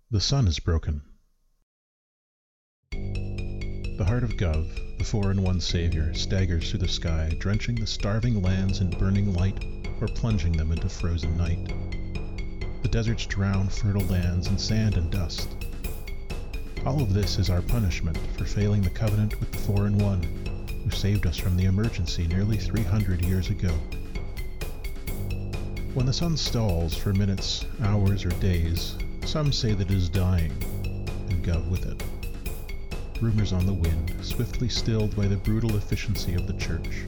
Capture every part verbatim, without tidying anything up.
The sun is broken. The heart of Gov, the four-in-one savior, staggers through the sky, drenching the starving lands in burning light or plunging them into frozen night. The deserts drown fertile lands in sand and dust. All of this is our punishment for failing the covenant with the four-in-one, who saved us from the emergency nearly three hundred years ago. When the sun stalls for minutes, hours, or days, some say that it is dying, and Gov with it. Rumors on the wind, swiftly stilled by the brutal efficiency of the church.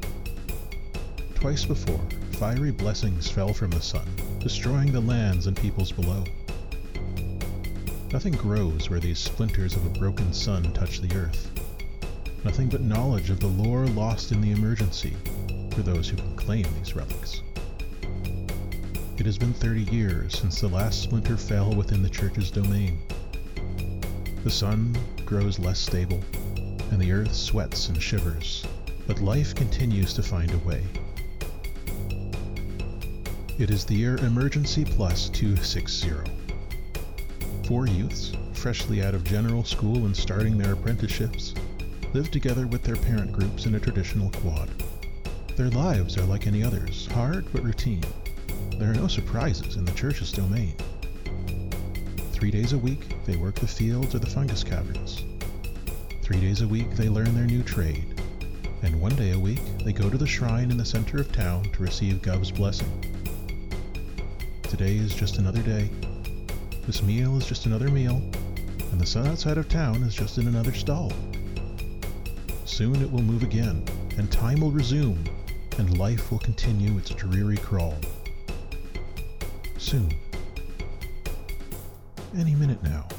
Twice before, fiery blessings fell from the sun, destroying the lands and peoples below. Nothing grows where these splinters of a broken sun touch the earth. Nothing but knowledge of the lore lost in the emergency for those who can claim these relics. It has been thirty years since the last splinter fell within the church's domain. The sun grows less stable, and the earth sweats and shivers, but life continues to find a way. It is the year Emergency Plus two sixty. Four youths, freshly out of general school and starting their apprenticeships, live together with their parent groups in a traditional quad. Their lives are like any others, hard but routine. There are no surprises in the church's domain. Three days a week, they work the fields or the fungus caverns. Three days a week, they learn their new trade. And one day a week, they go to the shrine in the center of town to receive Gov's blessing. Today is just another day. This meal is just another meal. And the sun outside of town is just in another stall. Soon it will move again, and time will resume, and life will continue its dreary crawl. Soon. Any minute now.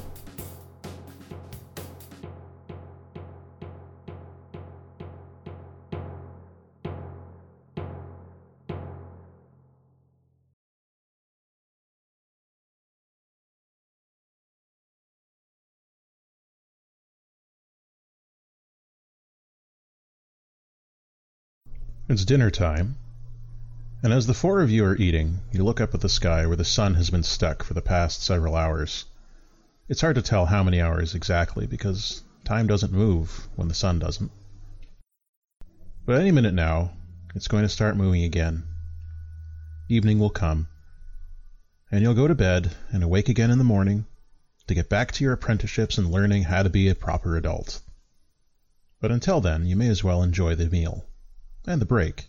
It's dinner time, and as the four of you are eating, you look up at the sky where the sun has been stuck for the past several hours. It's hard to tell how many hours exactly, because time doesn't move when the sun doesn't. But any minute now, it's going to start moving again. Evening will come, and you'll go to bed and awake again in the morning to get back to your apprenticeships and learning how to be a proper adult. But until then, you may as well enjoy the meal. And the break.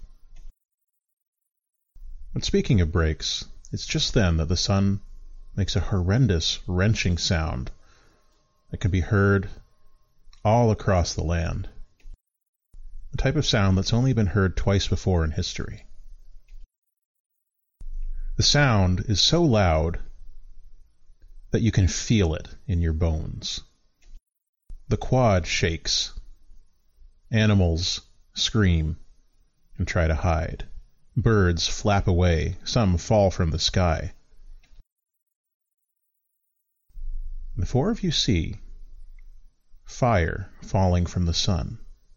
But speaking of breaks, it's just then that the sun makes a horrendous, wrenching sound that can be heard all across the land. A type of sound that's only been heard twice before in history. The sound is so loud that you can feel it in your bones. The quad shakes. Animals scream and try to hide. Birds flap away, some fall from the sky. The four of you see fire falling from the sun,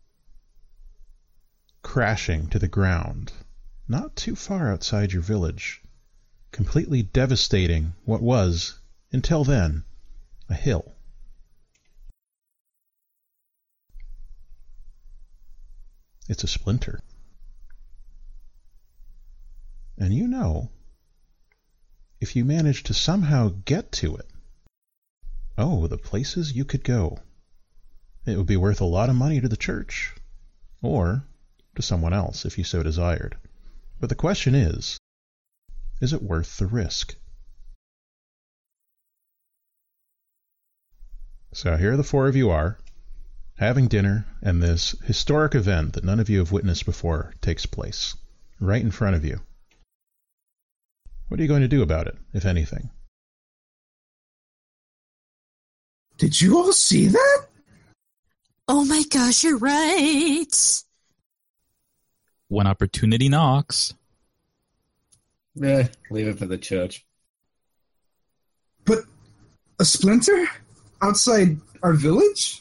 crashing to the ground, not too far outside your village, completely devastating what was, until then, a hill. It's a splinter. And you know, if you manage to somehow get to it, oh, the places you could go. It would be worth a lot of money to the church, or to someone else if you so desired. But the question is, is it worth the risk? So here the four of you are, having dinner, and this historic event that none of you have witnessed before takes place, right in front of you. What are you going to do about it, if anything? Did you all see that? Oh my gosh, you're right. When opportunity knocks. Eh, leave it for the church. But a splinter? Outside our village?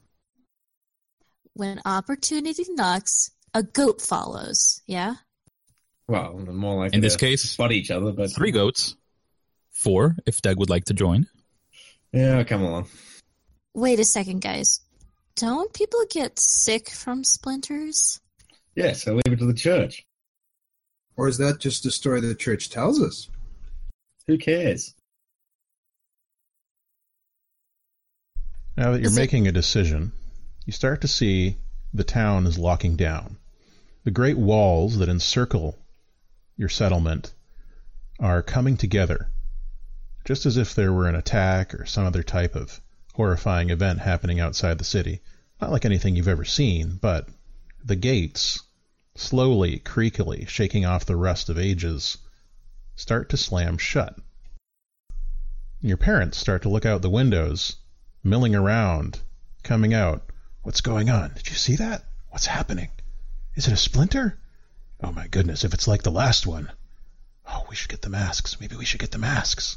When opportunity knocks, a goat follows, yeah? Well, more like in this case, butt each other, but three goats. Four, if Doug would like to join. Yeah, come along. Wait a second, guys. Don't people get sick from splinters? Yeah, so leave it to the church. Or is that just a story the church tells us? Who cares? Now that you're Is it- making a decision, you start to see the town is locking down. The great walls that encircle your settlement are coming together, just as if there were an attack or some other type of horrifying event happening outside the city. Not like anything you've ever seen, but the gates, slowly, creakily, shaking off the rust of ages, start to slam shut. Your parents start to look out the windows, milling around, coming out. What's going on? Did you see that? What's happening? Is it a splinter? Oh my goodness, if it's like the last one. Oh, we should get the masks. Maybe we should get the masks.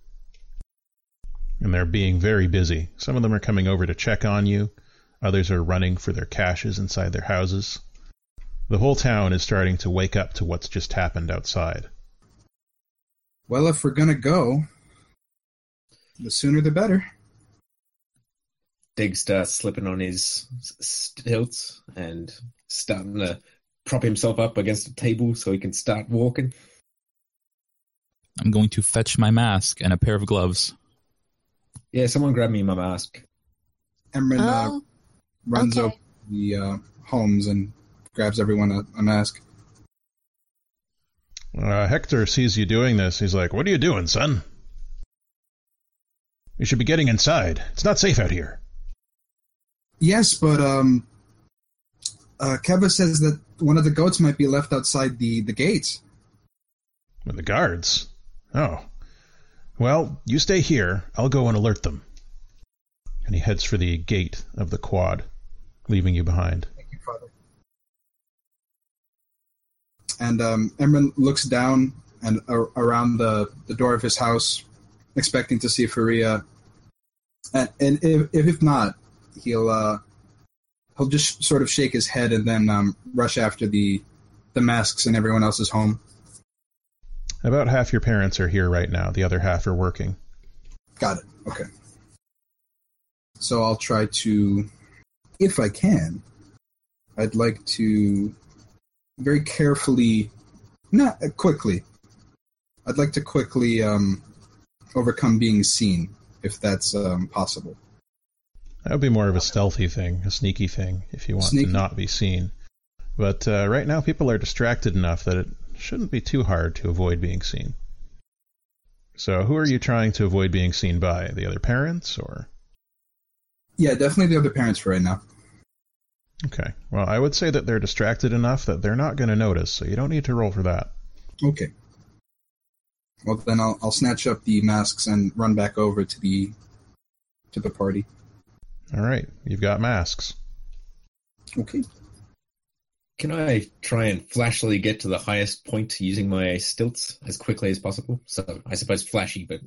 And they're being very busy. Some of them are coming over to check on you. Others are running for their caches inside their houses. The whole town is starting to wake up to what's just happened outside. Well, if we're gonna go, the sooner the better. Dig starts slipping on his stilts and starting to prop himself up against a table so he can start walking. I'm going to fetch my mask and a pair of gloves. Yeah, someone grab me my mask. Emran uh, Oh, runs okay. over to the uh, homes and grabs everyone a, a mask. Uh, Hector sees you doing this. He's like, "What are you doing, son? You should be getting inside. It's not safe out here." Yes, but um, uh, Keva says that one of the goats might be left outside the, the gates. With the guards? Oh. Well, you stay here. I'll go and alert them. And he heads for the gate of the quad, leaving you behind. Thank you, Father. And um, Emran looks down and uh, around the, the door of his house, expecting to see Faria. And, and if, if not, he'll uh, he'll just sort of shake his head and then um, rush after the the masks in everyone else's home. About half your parents are here right now. The other half are working. Got it. Okay. So I'll try to, if I can, I'd like to very carefully, not uh, quickly, I'd like to quickly um, overcome being seen, if that's um, possible. That would be more of a stealthy thing, a sneaky thing, if you want Sneaky. to not be seen. But uh, right now people are distracted enough that it shouldn't be too hard to avoid being seen. So who are you trying to avoid being seen by? The other parents, or? Yeah, definitely the other parents for right now. Okay. Well, I would say that they're distracted enough that they're not going to notice, so you don't need to roll for that. Okay. Well, then I'll I'll snatch up the masks and run back over to the to the party. All right. You've got masks. Okay. Can I try and flashily get to the highest point using my stilts as quickly as possible? So I suppose flashy, but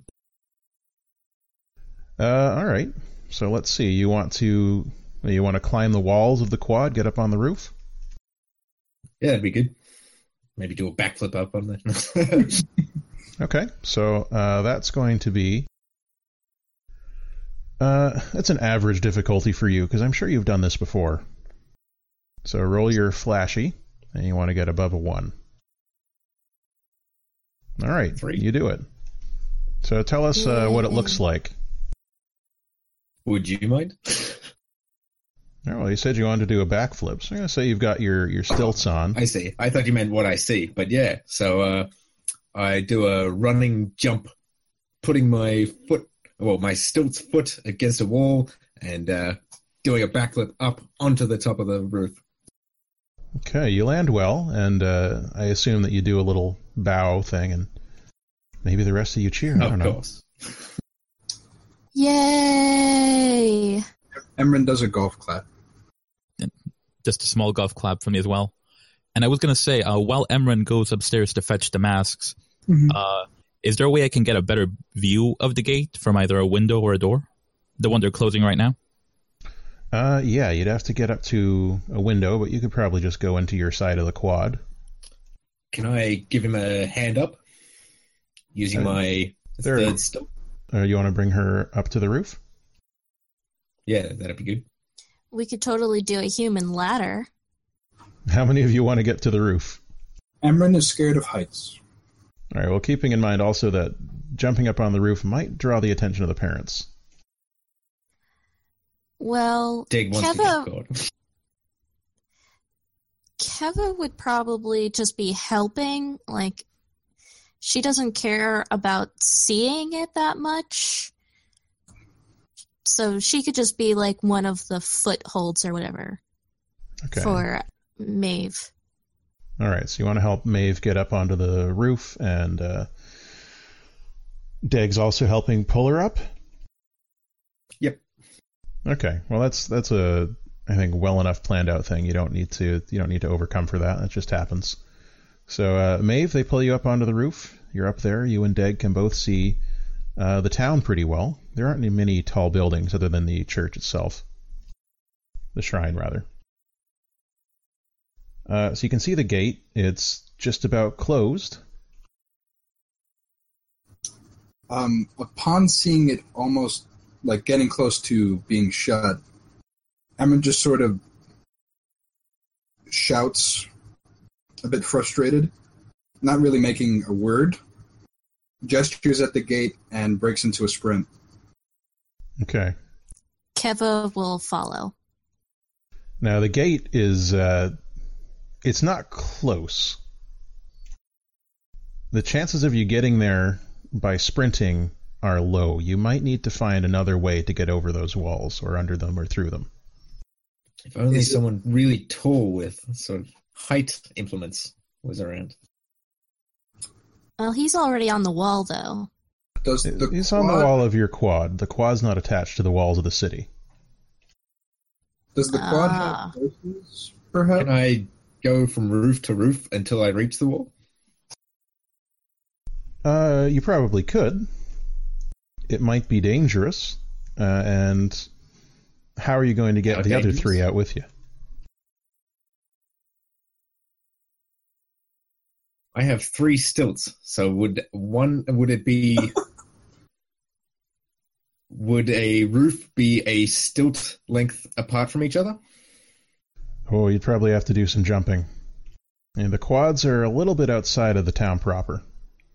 Uh, all right. So let's see. You want to you want to climb the walls of the quad, get up on the roof? yeah, that'd be good. Maybe do a backflip up on that. Okay. So uh, that's going to be uh, that's an average difficulty for you because I'm sure you've done this before. So roll your flashy, and you want to get above a one. All right, Three. you do it. So tell us uh, what it looks like. Would you mind? Oh, well, you said you wanted to do a backflip, so I'm going to say you've got your, your stilts on. I see. I thought you meant what I see, but yeah. So uh, I do a running jump, putting my foot, well, my stilts foot against a wall, and uh, doing a backflip up onto the top of the roof. Okay, you land well, and uh, I assume that you do a little bow thing, and maybe the rest of you cheer. I Of don't know. course. Yay! Emran does a golf clap. Just a small golf clap from me as well. And I was going to say, uh, while Emran goes upstairs to fetch the masks, Mhm. uh, is there a way I can get a better view of the gate from either a window or a door? The one they're closing right now? Uh, yeah, you'd have to get up to a window, but you could probably just go into your side of the quad. Can I give him a hand up using Uh, my there- third stilt? Uh, you want to bring her up to the roof? Yeah, that'd be good. We could totally do a human ladder. How many of you want to get to the roof? Emran is scared of heights. All right, well, keeping in mind also that jumping up on the roof might draw the attention of the parents. Well, Dig wants Keva, to get caught. Keva would probably just be helping. Like, she doesn't care about seeing it that much. So she could just be like one of the footholds or whatever Okay. for Maeve. All right, so you want to help Maeve get up onto the roof, and uh, Deg's also helping pull her up? Yep. Okay, well that's that's a I think well enough planned out thing. You don't need to you don't need to overcome for that. That just happens. So uh, Maeve, they pull you up onto the roof. You're up there. You and Deg can both see uh, the town pretty well. There aren't many tall buildings other than the church itself, the shrine rather. Uh, so you can see the gate. It's just about closed. Um, upon seeing it almost like getting close to being shut, Emma just sort of shouts, a bit frustrated, not really making a word, gestures at the gate, and breaks into a sprint. Okay. Keva will follow. Now the gate is uh, it's not close. The chances of you getting there by sprinting are low. You might need to find another way to get over those walls or under them or through them. If only Is it- someone really tall with sort of height implements was around. Well, he's already on the wall, though. Does the It's on the quad- wall of your quad. The quad's not attached to the walls of the city. Does the quad Ah. have horses, perhaps? Can I go from roof to roof until I reach the wall? Uh, you probably could. It might be dangerous. Uh, and how are you going to get How the other dangerous? three out with you? I have three stilts, so would one would it be would a roof be a stilt length apart from each other? Oh, you'd probably have to do some jumping. And the quads are a little bit outside of the town proper.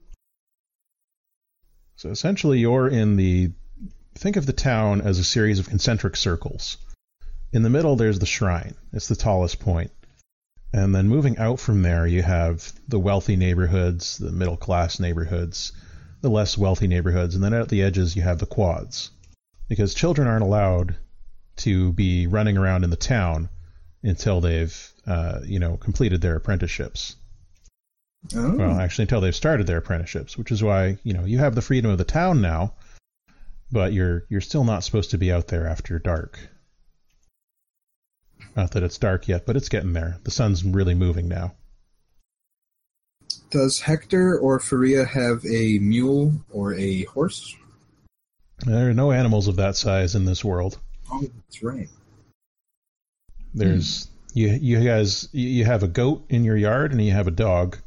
So essentially you're in the... Think of the town as a series of concentric circles. In the middle there's the shrine. It's the tallest point. And then moving out from there you have the wealthy neighborhoods, the middle class neighborhoods, the less wealthy neighborhoods, and then at the edges you have the quads. Because children aren't allowed to be running around in the town until they've, uh, you know, completed their apprenticeships. Oh. Well, actually, until they've started their apprenticeships, which is why, you know, you have the freedom of the town now, but you're you're still not supposed to be out there after dark. Not that it's dark yet, but it's getting there. The sun's really moving now. Does Hector or Faria have a mule or a horse? There are no animals of that size in this world. Oh, that's right. There's you you guys you you have a goat in your yard and you have a dog.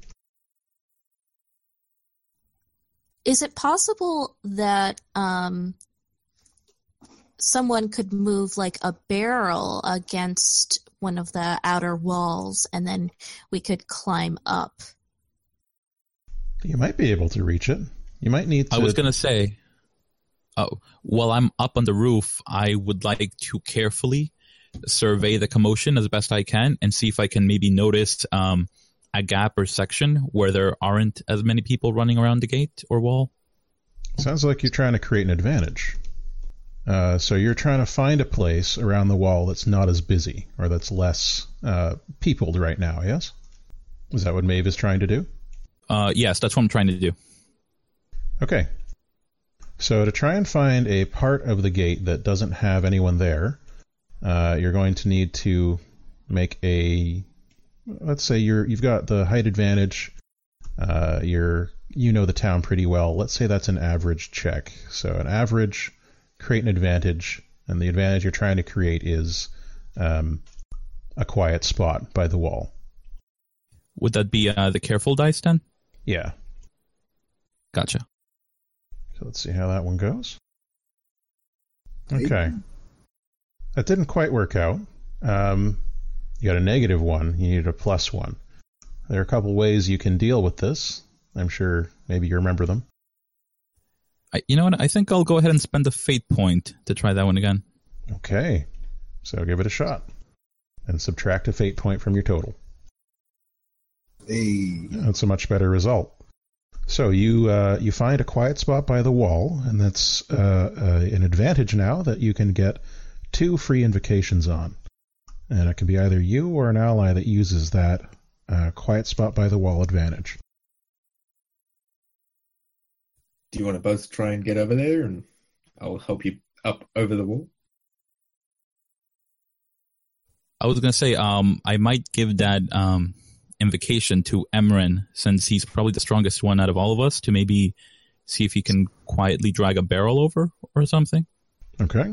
Is it possible that um, someone could move like a barrel against one of the outer walls and then we could climb up? You might be able to reach it. You might need to. I was going to say, oh, while I'm up on the roof, I would like to carefully survey the commotion as best I can and see if I can maybe notice um, a gap or section where there aren't as many people running around the gate or wall. Sounds like you're trying to create an advantage. Uh, so you're trying to find a place around the wall that's not as busy or that's less uh, peopled right now, yes? Is that what Maeve is trying to do? Uh, yes, that's what I'm trying to do. Okay. So to try and find a part of the gate that doesn't have anyone there, uh, you're going to need to make a... Let's say you're, you've got the height advantage. Uh, you're, you know the town pretty well. Let's say that's an average check. So an average, create an advantage, and the advantage you're trying to create is um, a quiet spot by the wall. Would that be uh, the careful dice then? Yeah. Gotcha. So let's see how that one goes. Okay. That didn't quite work out. Um, you got a negative one. You need a plus one. There are a couple ways you can deal with this. I'm sure maybe you remember them. I, you know what? I think I'll go ahead and spend a fate point to try that one again. Okay. So give it a shot. And subtract a fate point from your total. Hey. That's a much better result. So you uh, you find a quiet spot by the wall, and that's uh, uh, an advantage now that you can get two free invocations on. And it can be either you or an ally that uses that uh, quiet spot by the wall advantage. Do you want to both try and get over there, and I'll help you up over the wall? I was going to say, um, I might give that um, invocation to Emran, since he's probably the strongest one out of all of us, to maybe see if he can quietly drag a barrel over or something. Okay.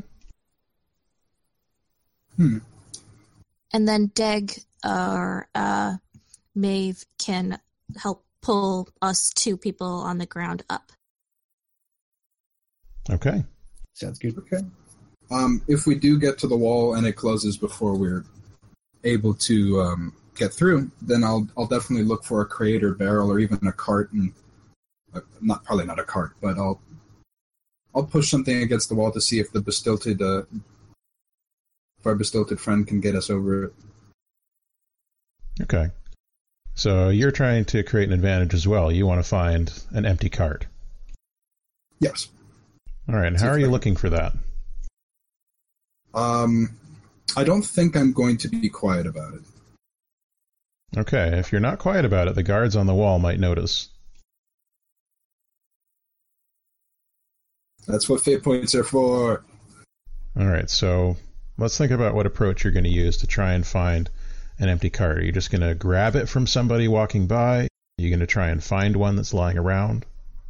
Hmm. And then Deg or uh, Maeve can help pull us two people on the ground up. Okay. Sounds good. Okay. Um, if we do get to the wall and it closes before we're able to um, get through, then I'll I'll definitely look for a crate or barrel or even a cart, and uh, not probably not a cart, but I'll I'll push something against the wall to see if the bestilted uh, if our bestilted friend can get us over it. Okay. So you're trying to create an advantage as well. You want to find an empty cart. Yes. All right. And how are you looking for that? Um, I don't think I'm going to be quiet about it. Okay. If you're not quiet about it, the guards on the wall might notice. That's what fate points are for. All right. So let's think about what approach you're going to use to try and find an empty cart. Are you just going to grab it from somebody walking by? Are you going to try and find one that's lying around?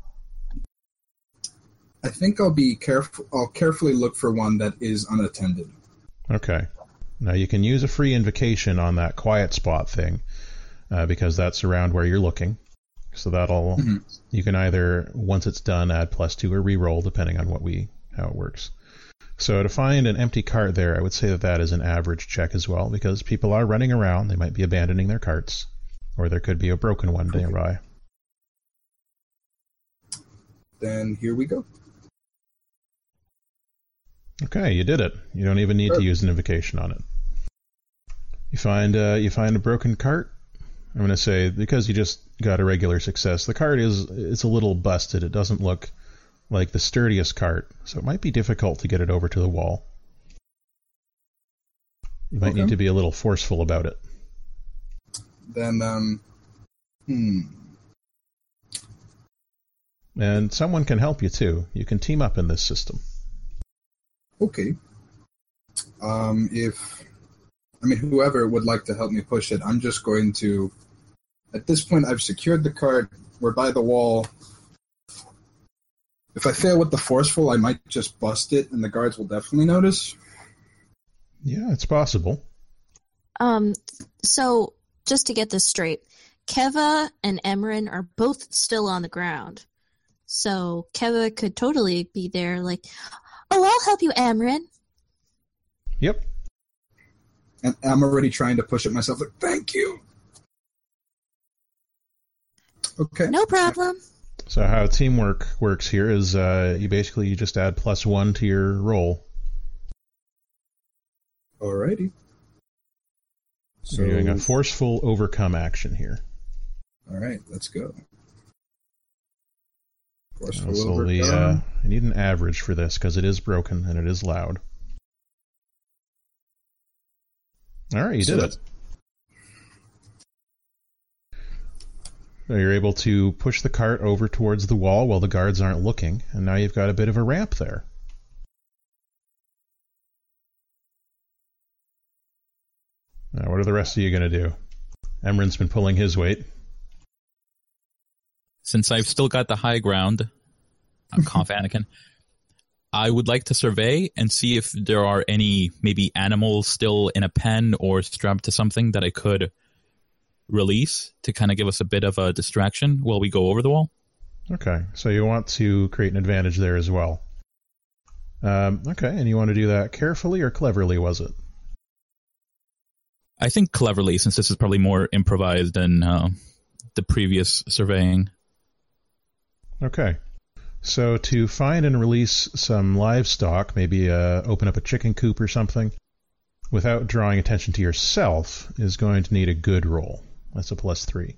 I think I'll be careful. I'll carefully look for one that is unattended. Okay. Now you can use a free invocation on that quiet spot thing, uh, because that's around where you're looking. So that'll mm-hmm. you can either, once it's done, add plus two or re-roll, depending on what we how it works. So to find an empty cart there, I would say that that is an average check as well, because people are running around. They might be abandoning their carts, or there could be a broken one nearby. Then here we go. Okay, you did it. You don't even need sure. to use an invocation on it. You find uh, you find a broken cart. I'm going to say, because you just got a regular success, the cart is it's a little busted. It doesn't look like the sturdiest cart, so it might be difficult to get it over to the wall. You might okay. need to be a little forceful about it. Then, um, hmm. And someone can help you too. You can team up in this system. Okay. Um, if, I mean, whoever would like to help me push it, I'm just going to, at this point, I've secured the cart. We're by the wall. If I fail with the forceful, I might just bust it, and the guards will definitely notice. Yeah, it's possible. Um, so, just to get this straight, Keva and Emran are both still on the ground. So, Keva could totally be there, like, oh, I'll help you, Emran. Yep. And I'm already trying to push it myself, like, thank you. Okay. No problem. So how teamwork works here is uh, you basically you just add plus one to your roll. Alrighty. So you're doing a forceful overcome action here. Alright, let's go. Forceful so overcome. The, uh, I need an average for this because it is broken and it is loud. Alright, you so did it. So you're able to push the cart over towards the wall while the guards aren't looking, and now you've got a bit of a ramp there. Now, what are the rest of you going to do? Emran's been pulling his weight. Since I've still got the high ground, I'm cough Anakin, I would like to survey and see if there are any maybe animals still in a pen or strapped to something that I could release to kind of give us a bit of a distraction while we go over the wall. Okay, so you want to create an advantage there as well. Um, okay, and you want to do that carefully or cleverly, was it? I think cleverly, since this is probably more improvised than uh, the previous surveying. Okay. So to find and release some livestock, maybe uh, open up a chicken coop or something, without drawing attention to yourself, is going to need a good roll. That's a plus three.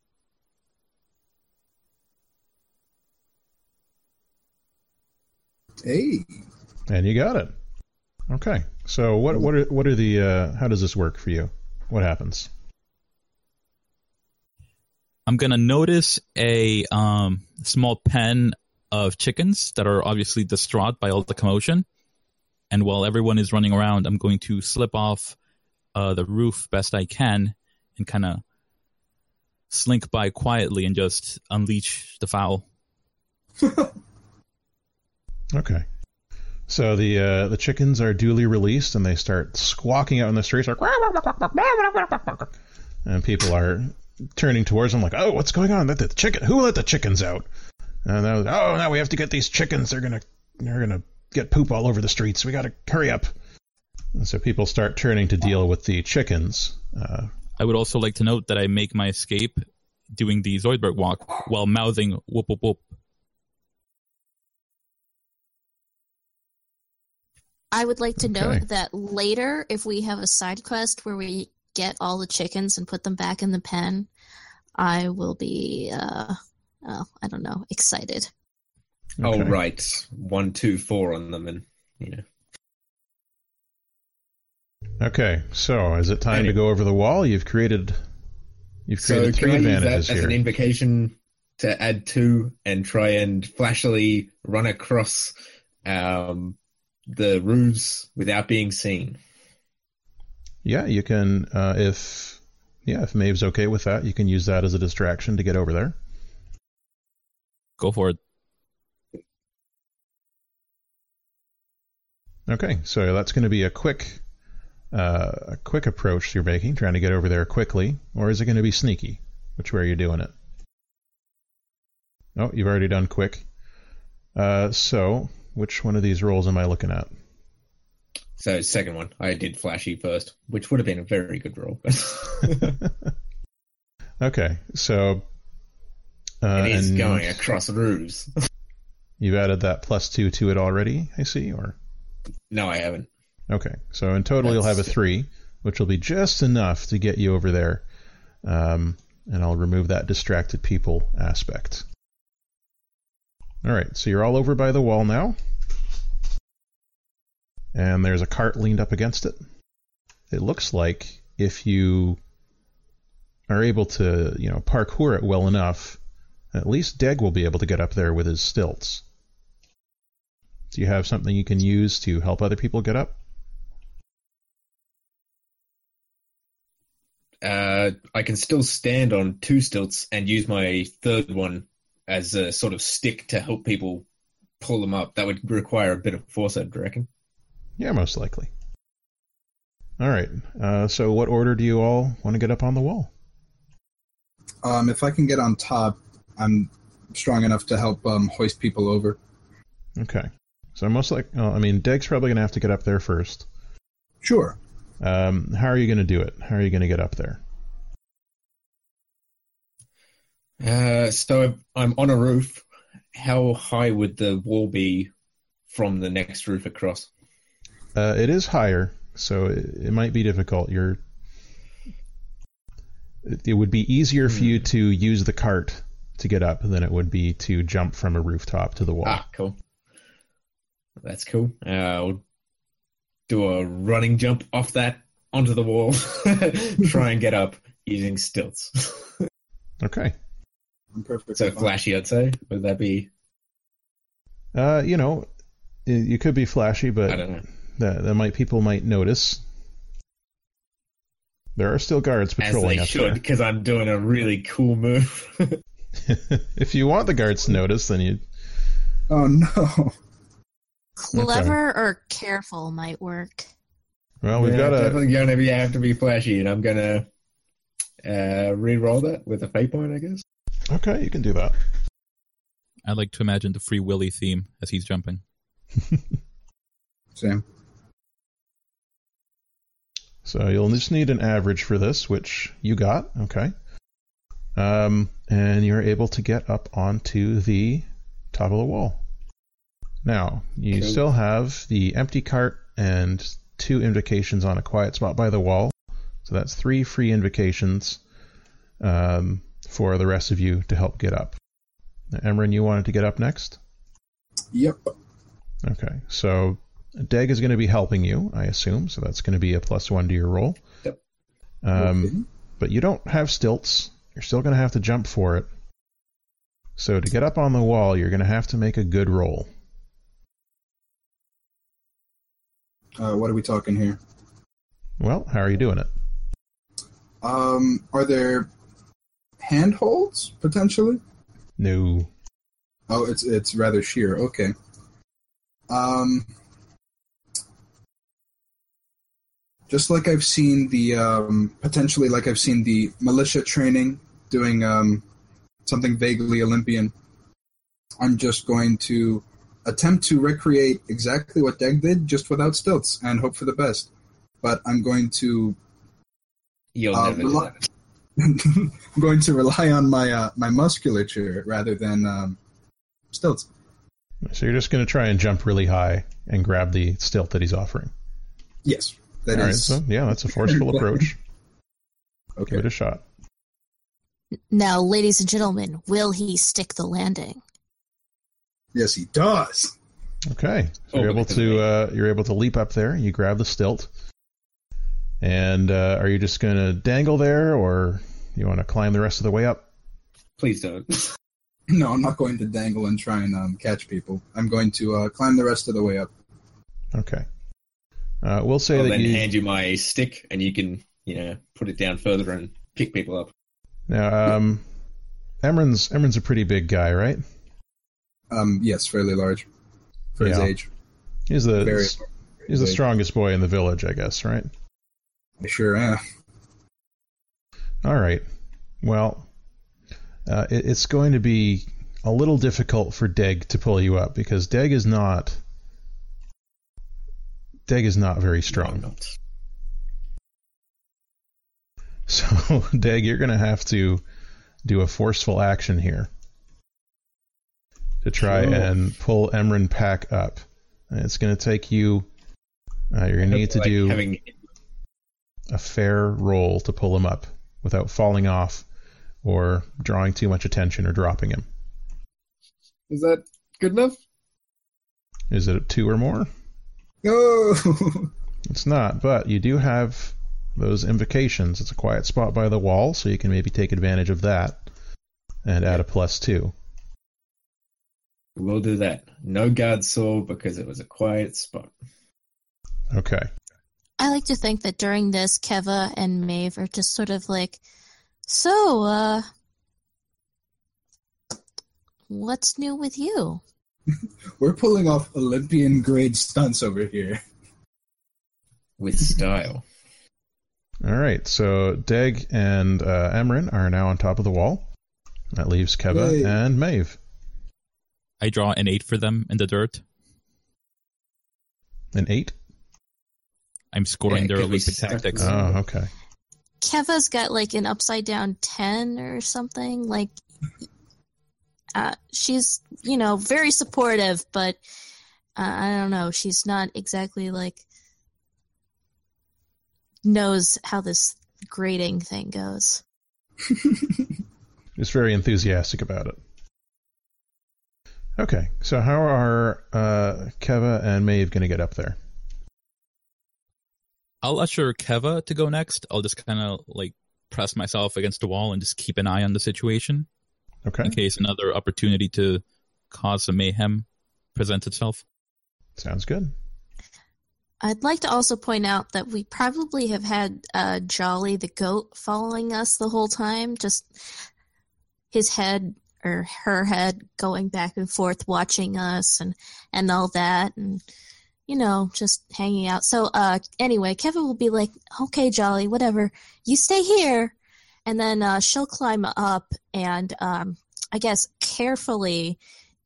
Hey. And you got it. Okay. So what what are what are the uh, how does this work for you? What happens? I'm gonna notice a um, small pen of chickens that are obviously distraught by all the commotion, and while everyone is running around, I'm going to slip off uh, the roof best I can and kind of slink by quietly and just unleash the fowl. Okay. So the uh, the chickens are duly released, and they start squawking out in the streets, like, and people are turning towards them like, "Oh, what's going on? Let the chicken? Who let the chickens out?" And they're like, "Oh, now we have to get these chickens. They're gonna they're gonna get poop all over the streets. We gotta hurry up." And so people start turning to deal with the chickens. Uh, I would also like to note that I make my escape doing the Zoidberg walk while mouthing "whoop whoop whoop." I would like to Okay. note that later, if we have a side quest where we get all the chickens and put them back in the pen, I will be, uh, oh, I don't know, excited. Oh, okay. right. One, two, four on them, and, you know. Okay, so is it time Anyway. to go over the wall? You've created you've So created can three I use that advantages as here. an invocation to add two and try and flashily run across um, the roofs without being seen? Yeah, you can, uh, if, yeah, if Maeve's okay with that, you can use that as a distraction to get over there. Go for it. Okay, so that's going to be a quick, uh, a quick approach you're making, trying to get over there quickly, or is it going to be sneaky? Which way are you doing it? Oh, you've already done quick. Uh, so, which one of these rolls am I looking at? So, second one, I did flashy first, which would have been a very good roll. Okay, so uh, it is and going across roofs. you've added that plus two to it already, I see, or? No, I haven't. Okay, so in total you'll have a That's- three, which will be just enough to get you over there. Um, and I'll remove that distracted people aspect. All right, so you're all over by the wall now. And there's a cart leaned up against it. It looks like if you are able to, you know, parkour it well enough, at least Deg will be able to get up there with his stilts. Do you have something you can use to help other people get up? Uh, I can still stand on two stilts and use my third one as a sort of stick to help people pull them up. That would require a bit of force, I reckon. Yeah, most likely. All right. Uh, so what order do you all want to get up on the wall? Um, if I can get on top, I'm strong enough to help um, hoist people over. Okay. So most like, well, I mean, Deg's probably going to have to get up there first. Sure. Um, how are you going to do it? How are you going to get up there? Uh, so I'm on a roof. How high would the wall be from the next roof across? Uh, it is higher, so it, it might be difficult. You're. It, it would be easier for you to use the cart to get up than it would be to jump from a rooftop to the wall. Ah, cool. That's cool. Uh, I'll do a running jump off that onto the wall. Try and get up using stilts. Okay. I'm perfectly So fine. flashy, I'd say. Would that be? Uh, you know, y- you could be flashy, I but don't know. that, that might people might notice. There are still guards As patrolling they up should, because I'm doing a really cool move. there. If you want the guards to notice, then you. Oh, no. Clever or careful might work. Well, we've Yeah, got a. definitely gonna be have to be flashy, and I'm gonna uh, re-roll that with a fate point, I guess. Okay, you can do that. I like to imagine the Free Willy theme as he's jumping. Same. So you'll just need an average for this, which you got. Okay. Um, and you're able to get up onto the top of the wall. Now, you Okay. still have the empty cart and two invocations on a quiet spot by the wall. So that's three free invocations um, for the rest of you to help get up. Now, Emran, you wanted to get up next? Yep. Okay, so Deg is going to be helping you, I assume, so that's going to be a plus one to your roll. Yep. Um, Okay. But you don't have stilts. You're still going to have to jump for it. So to get up on the wall, you're going to have to make a good roll. Uh, what are we talking here? Well, how are you doing it? Um, are there handholds potentially? No. Oh, it's it's rather sheer. Okay. Um, just like I've seen the um, potentially like I've seen the militia training doing um, something vaguely Olympian. I'm just going to attempt to recreate exactly what Deg did, just without stilts, and hope for the best. But I'm going to You'll Uh, never do rely- that. I'm going to rely on my uh, my musculature rather than um, stilts. So you're just going to try and jump really high and grab the stilt that he's offering. Yes, that All right, is so yeah, that's a forceful approach. Give okay. it a shot. Now, ladies and gentlemen, will he stick the landing? Yes, he does. Okay, so Oh, you're able because to of uh, you're able to leap up there. You grab the stilt, and uh, are you just going to dangle there, or you want to climb the rest of the way up? Please don't. No, I'm not going to dangle and try and um, catch people. I'm going to uh, climb the rest of the way up. Okay. Uh, we'll say I'll that then you hand you my stick, and you can, you know, put it down further and pick people up. now. Um, Emran's Emran's a pretty big guy, right? Um, yes, fairly large for his Yeah. age. He's the Very. he's the big. strongest boy in the village, I guess, right? I sure am. All right. Well, uh, it, it's going to be a little difficult for Deg to pull you up because Deg is not Deg is not very strong. No, I'm not. So, Deg, you're going to have to do a forceful action here to try Cool. and pull Emran Pack up. And it's going to take you. Uh, you're going to need to Like do having a fair roll to pull him up without falling off or drawing too much attention or dropping him. Is that good enough? Is it a two or more? No. It's not, but you do have those invocations. It's a quiet spot by the wall, so you can maybe take advantage of that and add a plus two. We'll do that. No guard saw because it was a quiet spot. Okay. I like to think that during this, Keva and Maeve are just sort of like, so, uh, what's new with you? We're pulling off Olympian grade stunts over here. With style. All right, so Deg and uh, Emran are now on top of the wall. That leaves Keva Yay. and Maeve. I draw an eight for them in the dirt. An eight? I'm scoring Yeah, their 'cause we Olympic stuck tactics. with- Oh, okay. Keva's got like an upside down ten or something. Like, uh, she's, you know, very supportive, but uh, I don't know. She's not exactly like knows how this grading thing goes. Just very enthusiastic about it. Okay, so how are uh, Keva and Maeve going to get up there? I'll usher Keva to go next. I'll just kind of like press myself against the wall and just keep an eye on the situation Okay, in case another opportunity to cause some mayhem presents itself. sounds good. I'd like to also point out that we probably have had uh, Jolly the goat following us the whole time, just his head or her head going back and forth watching us and, and all that, and, you know, just hanging out. So uh, anyway, Kevin will be like, okay, Jolly, whatever, you stay here. And then uh, she'll climb up and um, I guess carefully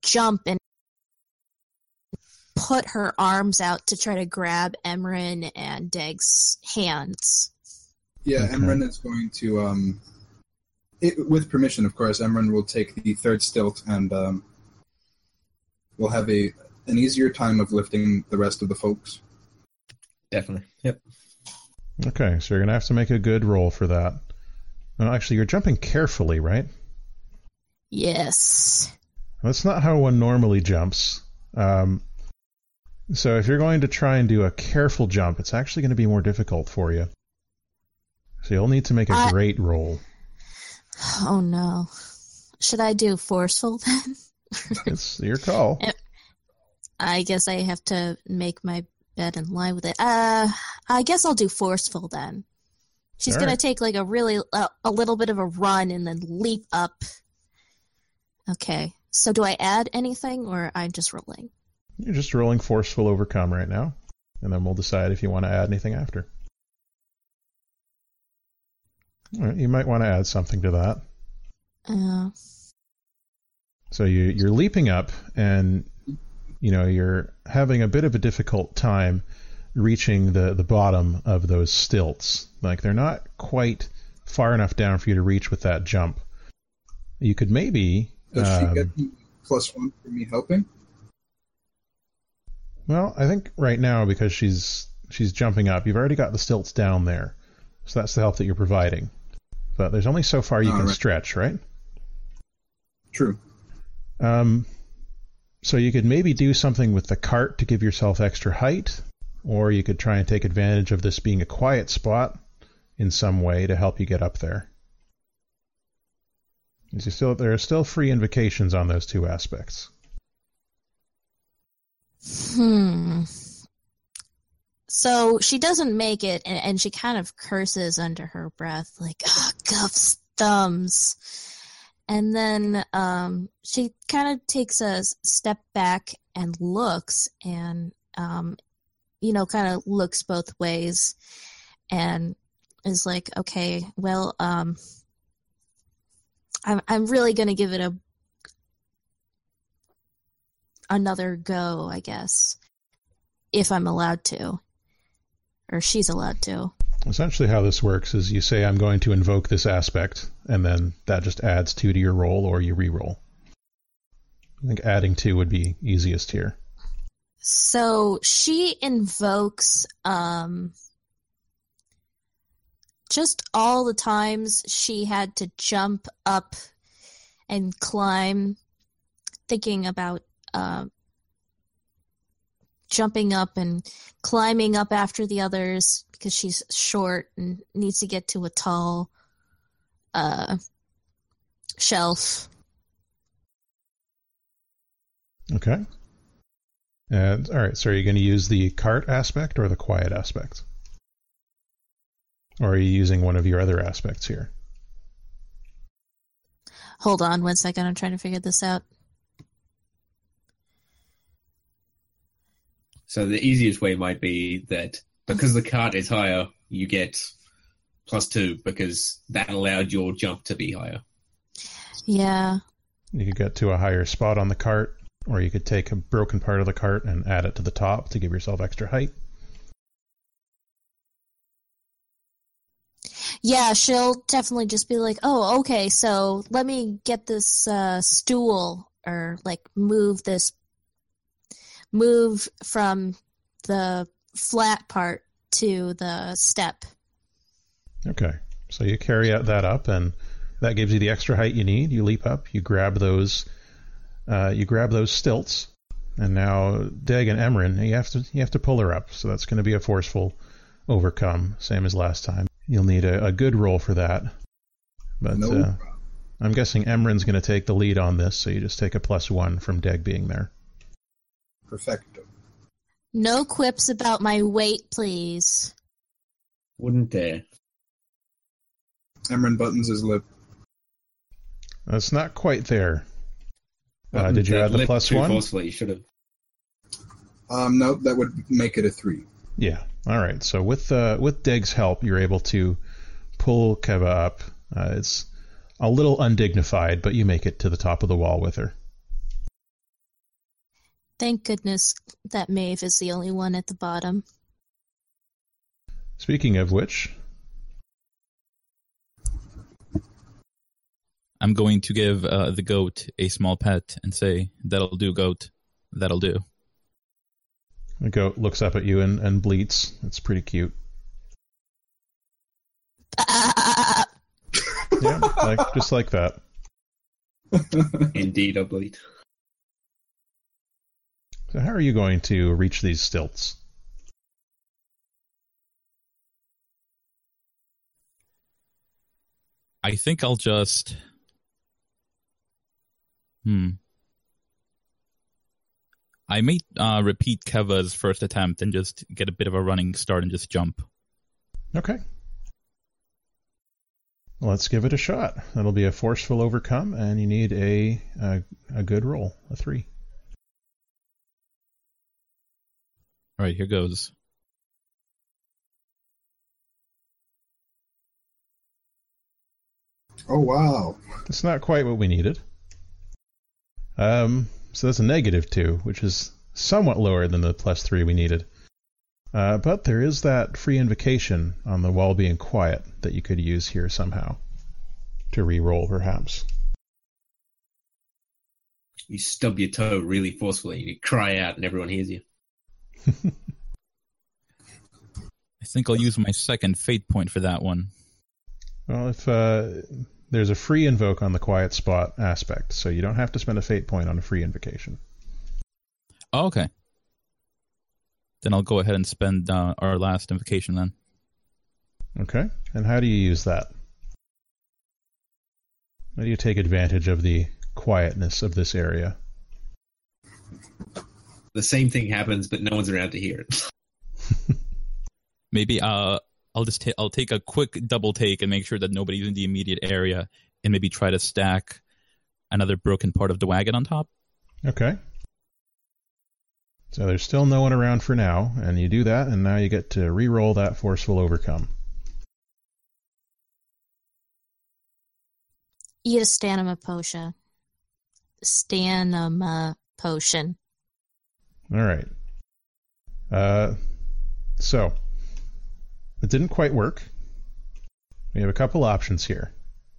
jump and put her arms out to try to grab Emran and Deg's hands. Yeah, Okay. Emran is going to, um, it, with permission, of course, Emran will take the third stilt and um, we'll have a an easier time of lifting the rest of the folks. Definitely. Yep. Okay, so you're going to have to make a good roll for that. Well, actually, you're jumping carefully, right? Yes. That's not how one normally jumps. Um, so if you're going to try and do a careful jump, it's actually going to be more difficult for you. So you'll need to make a I- great roll. Oh no. Should I do forceful then? It's your call. I guess I have to make my bed in line with it. Uh, I guess I'll do forceful then. She's All gonna right. take like a really uh, a little bit of a run and then leap up. Okay. So do I add anything or I'm just rolling? You're just rolling forceful overcome right now, and then we'll decide if you want to add anything after. All right, you might want to add something to that. Uh, So you, you're leaping up, and you know you're having a bit of a difficult time reaching the, the bottom of those stilts. Like they're not quite far enough down for you to reach with that jump. You could maybe. Does um, she get the plus one for me helping? Well, I think right now because she's she's jumping up, you've already got the stilts down there, so that's the help that you're providing. But there's only so far you Oh, can right. stretch, right? True. Um, so you could maybe do something with the cart to give yourself extra height, or you could try and take advantage of this being a quiet spot in some way to help you get up there. Is you still there are still free invocations on those two aspects. hmm. So she doesn't make it, and, and she kind of curses under her breath, like, ah, Guff's thumbs. And then um, she kind of takes a s- step back and looks, and, um, you know, kind of looks both ways, and is like, okay, well, um, I'm I'm really gonna give it a another go, I guess, if I'm allowed to, or she's allowed to. Essentially how this works is you say, I'm going to invoke this aspect, and then that just adds two to your roll, or you re-roll. I think adding two would be easiest here. So she invokes um, just all the times she had to jump up and climb, thinking about uh, jumping up and climbing up after the others because she's short and needs to get to a tall uh, shelf. Okay. And all right, so are you going to use the cart aspect or the quiet aspect? Or are you using one of your other aspects here? Hold on one second, I'm trying to figure this out. So the easiest way might be that because the cart is higher, you get plus two because that allowed your jump to be higher. Yeah. You could get to a higher spot on the cart, or you could take a broken part of the cart and add it to the top to give yourself extra height. Yeah, she'll definitely just be like, oh, okay, so let me get this uh, stool, or like move this, move from the flat part to the step. Okay, so you carry out that up, and that gives you the extra height you need. You leap up, you grab those, uh, you grab those stilts, and now Deg and Emran, you have to you have to pull her up. So that's going to be a forceful overcome, same as last time. You'll need a, a good roll for that. But No uh, problem. I'm guessing Emran's going to take the lead on this, so you just take a plus one from Deg being there. Perfecto. No quips about my weight, please. Wouldn't dare. Emran buttons his lip. That's not quite there. Uh, Button did you that add the lip plus too one? forcefully, you should have. Um, no, that would make it a three. Yeah. All right. So with uh, with Deg's help, you're able to pull Keva up. Uh, it's a little undignified, but you make it to the top of the wall with her. Thank goodness that Maeve is the only one at the bottom. Speaking of which, I'm going to give uh, the goat a small pet and say, "That'll do, goat. That'll do." the goat looks up at you and, and bleats. It's pretty cute. Yeah, like just like that. Indeed, I bleed. So how are you going to reach these stilts? I think I'll just... Hmm. I may uh, repeat Keva's first attempt and just get a bit of a running start and just jump. Okay. Let's give it a shot. That'll be a forceful overcome, and you need a a, a good roll, a three. All right, here goes. Oh, wow. It's not quite what we needed. Um, so that's a negative two, which is somewhat lower than the plus three we needed. Uh, but there is that free invocation on the wall being quiet that you could use here somehow to re-roll, perhaps. You stub your toe really forcefully, you cry out and everyone hears you. I think I'll use my second fate point for that one. Well, if uh, there's a free invoke on the quiet spot aspect, so you don't have to spend a fate point on a free invocation. Oh, okay. Then I'll go ahead and spend uh, our last invocation then. Okay, and how do you use that? How do you take advantage of the quietness of this area? The same thing happens, but no one's around to hear it. Maybe uh, I'll just ta- I'll take a quick double take and make sure that nobody's in the immediate area, and maybe try to stack another broken part of the wagon on top. Okay. So there's still no one around for now, and you do that, and now you get to re-roll that forceful overcome. Eat a stamina potion. Stamina potion. All right. Uh, so, it didn't quite work. We have a couple options here.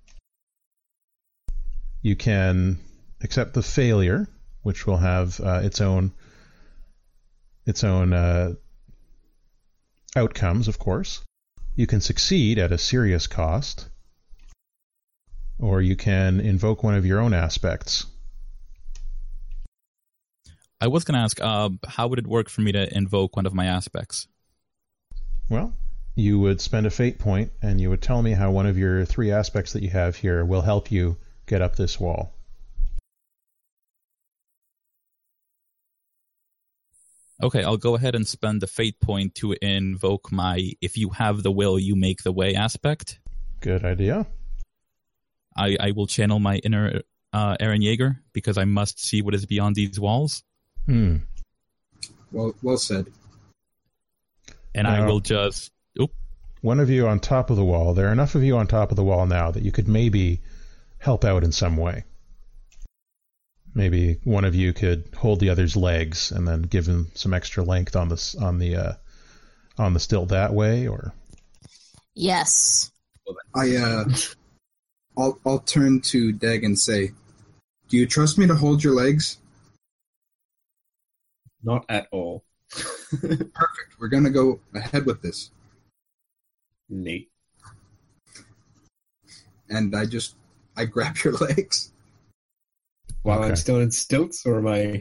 You can accept the failure, which will have uh, its own its own uh, outcomes, of course. You can succeed at a serious cost, or you can invoke one of your own aspects. I was going to ask, uh, how would it work for me to invoke one of my aspects? Well, you would spend a fate point, and you would tell me how one of your three aspects that you have here will help you get up this wall. Okay, I'll go ahead and spend the fate point to invoke my "if you have the will, you make the way" aspect. Good idea. I, I will channel my inner uh, Eren Yeager, because I must see what is beyond these walls. Hmm. Well, well said. And Now, I will just... Oop. One of you on top of the wall. There are enough of you on top of the wall now that you could maybe help out in some way. Maybe one of you could hold the other's legs and then give him some extra length on the on the uh, on the stilt that way, or Yes. I, uh, I'll, I'll turn to Deg and say, do you trust me to hold your legs? Not at all. Perfect. We're going to go ahead with this. Neat. And I just, I grab your legs. While Okay. I'm still in stilts, or am I...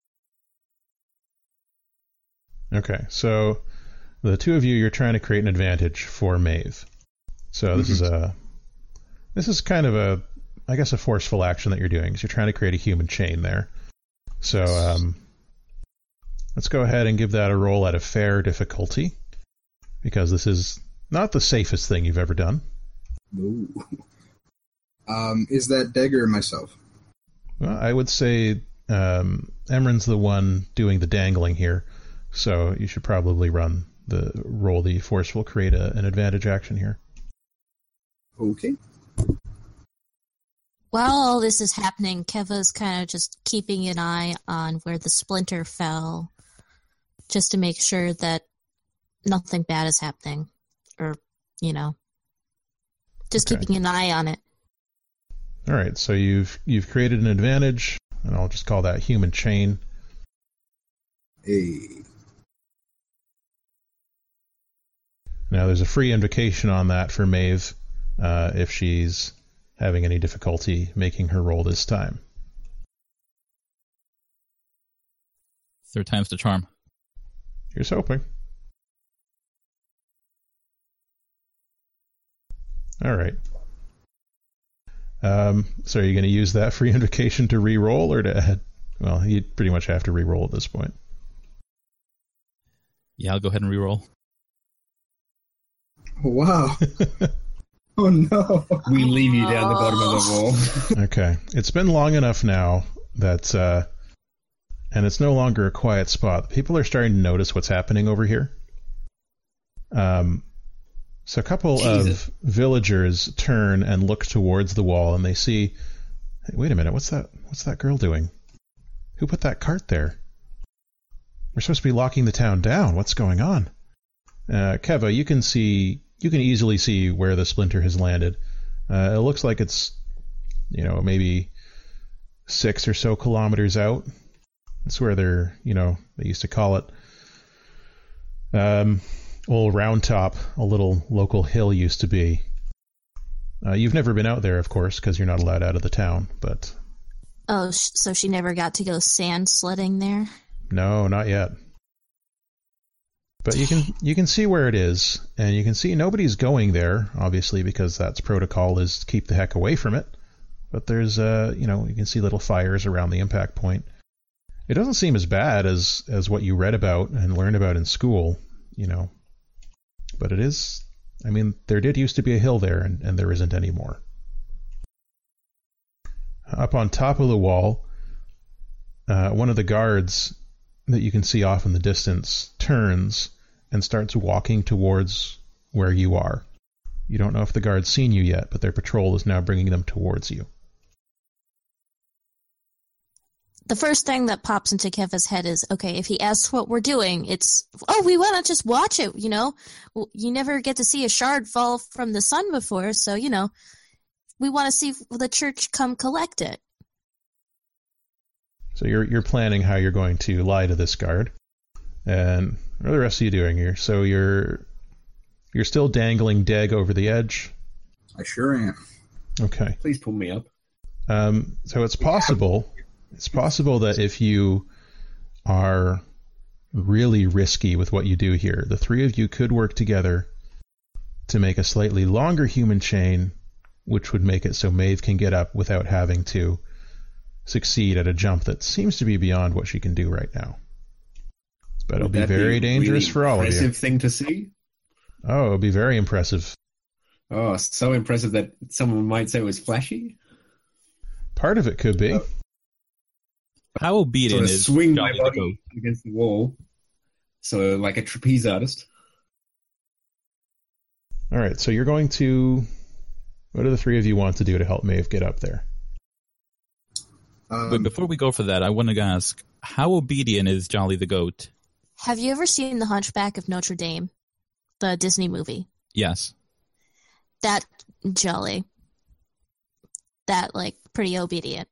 Okay, so the two of you, you're trying to create an advantage for Maeve. So this Mhm. is a this is kind of a I guess a forceful action that you're doing. So you're trying to create a human chain there. So um, let's go ahead and give that a roll at a fair difficulty, because this is not the safest thing you've ever done. Ooh. Um, is that Deg or myself? Well, I would say um, Emran's the one doing the dangling here, so you should probably run the roll the forceful, create a, an advantage action here. Okay. While all this is happening, Keva's kind of just keeping an eye on where the splinter fell, just to make sure that nothing bad is happening. Or, you know, just Okay. keeping an eye on it. All right, so you've you've created an advantage, and I'll just call that human chain. Hey. Now, there's a free invocation on that for Maeve uh, if she's having any difficulty making her roll this time. Third time's the charm. Here's hoping. All right. Um, so are you going to use that free invocation to re-roll or to add? Well, you pretty much have to re-roll at this point. Yeah, I'll go ahead and reroll. Wow. Oh no. We leave you down the bottom of the wall. Okay. It's been long enough now that, uh, and it's no longer a quiet spot. People are starting to notice what's happening over here. Um, so a couple Jesus. of villagers turn and look towards the wall, and they see, hey, wait a minute, what's that? What's that girl doing? Who put that cart there? We're supposed to be locking the town down. What's going on? Uh, Keva, you can see, you can easily see where the splinter has landed. Uh, it looks like it's, you know, maybe six or so kilometers out. That's where they're, you know, they used to call it. Um, old Round Top, a little local hill used to be. Uh, you've never been out there, of course, because you're not allowed out of the town, but Oh, sh- so she never got to go sand sledding there? no, not yet. But you can you can see where it is, and you can see nobody's going there, obviously, because that's protocol is to keep the heck away from it. But there's, uh, you know, you can see little fires around the impact point. It doesn't seem as bad as, as what you read about and learned about in school, you know. But it is, I mean, there did used to be a hill there, and, and there isn't anymore. Up on top of the wall, uh, one of the guards that you can see off in the distance turns and starts walking towards where you are. You don't know if the guard's seen you yet, but their patrol is now bringing them towards you. The first thing that pops into Keva's head is, okay, if he asks what we're doing, it's, oh, we want to just watch it, you know? Well, you never get to see a shard fall from the sun before, so, you know, we want to see the church come collect it. So you're you're planning how you're going to lie to this guard. And what are the rest of you doing here? So you're you're still dangling Deg over the edge? I sure am. Okay. Please pull me up. Um, so it's possible, it's possible that if you are really risky with what you do here, the three of you could work together to make a slightly longer human chain, which would make it so Maeve can get up without having to succeed at a jump that seems to be beyond what she can do right now. But it'll Would be that very a dangerous really for all of you. Impressive thing to see. Oh, it'll be very impressive. Oh, so impressive that someone might say it was flashy. Part of it could be. Oh. How obedient Sort of is swing my Jolly the body against the wall. So, like a trapeze artist. All right, so you're going to... What do the three of you want to do to help Maeve get up there? Um, But before we go for that, I want to ask, how obedient is Jolly the Goat? Have you ever seen The Hunchback of Notre Dame? The Disney movie? Yes. That Jolly. That, like, pretty obedient.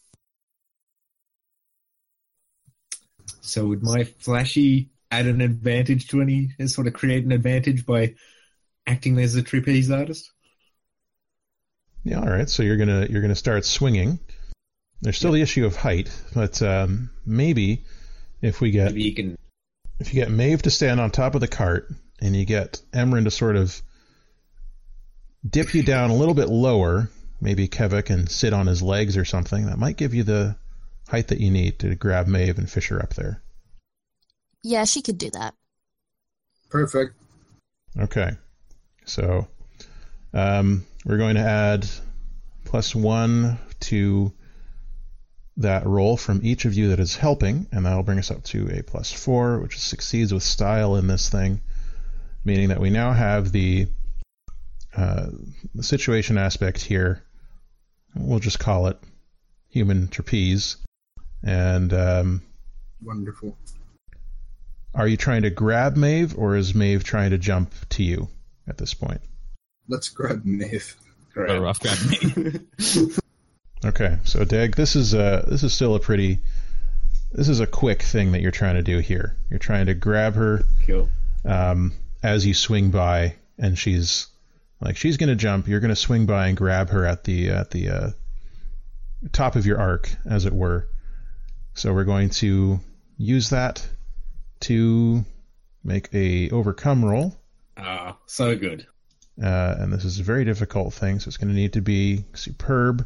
So would my flashy add an advantage to any, sort of create an advantage by acting as a trapeze artist? Yeah, all right. So you're gonna you're gonna start swinging. There's still the issue of height, but um, maybe if we get Maybe you can... if you get Maeve to stand on top of the cart and you get Emran to sort of dip you down a little bit lower, maybe Keva can sit on his legs or something. That might give you the height that you need to grab Maeve and fish her up there. Yeah, she could do that. Perfect. Okay. So um, we're going to add plus one to that roll from each of you that is helping, and that'll bring us up to a plus four, which succeeds with style in this thing, meaning that we now have the, uh, the situation aspect here we'll just call it human trapeze. And um, Wonderful. Are you trying to grab Maeve, or is Maeve trying to jump to you at this point? Let's grab Maeve. A rough grab me. Okay, so Dag, this is a this is still a pretty this is a quick thing that you're trying to do here. You're trying to grab her Cool. um, as you swing by, and she's like she's going to jump. You're going to swing by and grab her at the at the uh, top of your arc, as it were. So we're going to use that to make a overcome roll. Ah, so good. Uh, and this is a very difficult thing, so it's going to need to be superb.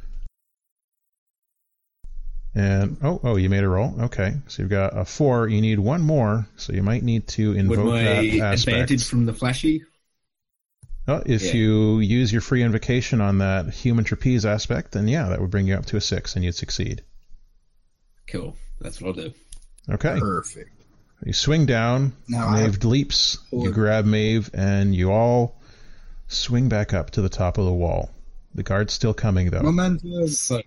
And, oh, oh, you made a roll. Okay, so you've got a four. You need one more, so you might need to invoke Would my that aspect. advantage from the flashy? Oh, if Yeah. you use your free invocation on that human trapeze aspect, then yeah, that would bring you up to a six, and you'd succeed. Cool. That's what I'll do. Okay. Perfect. You swing down, Now I Maeve have- leaps, you Hold. grab Maeve, and you all swing back up to the top of the wall. The guard's still coming, though. Momentum. So,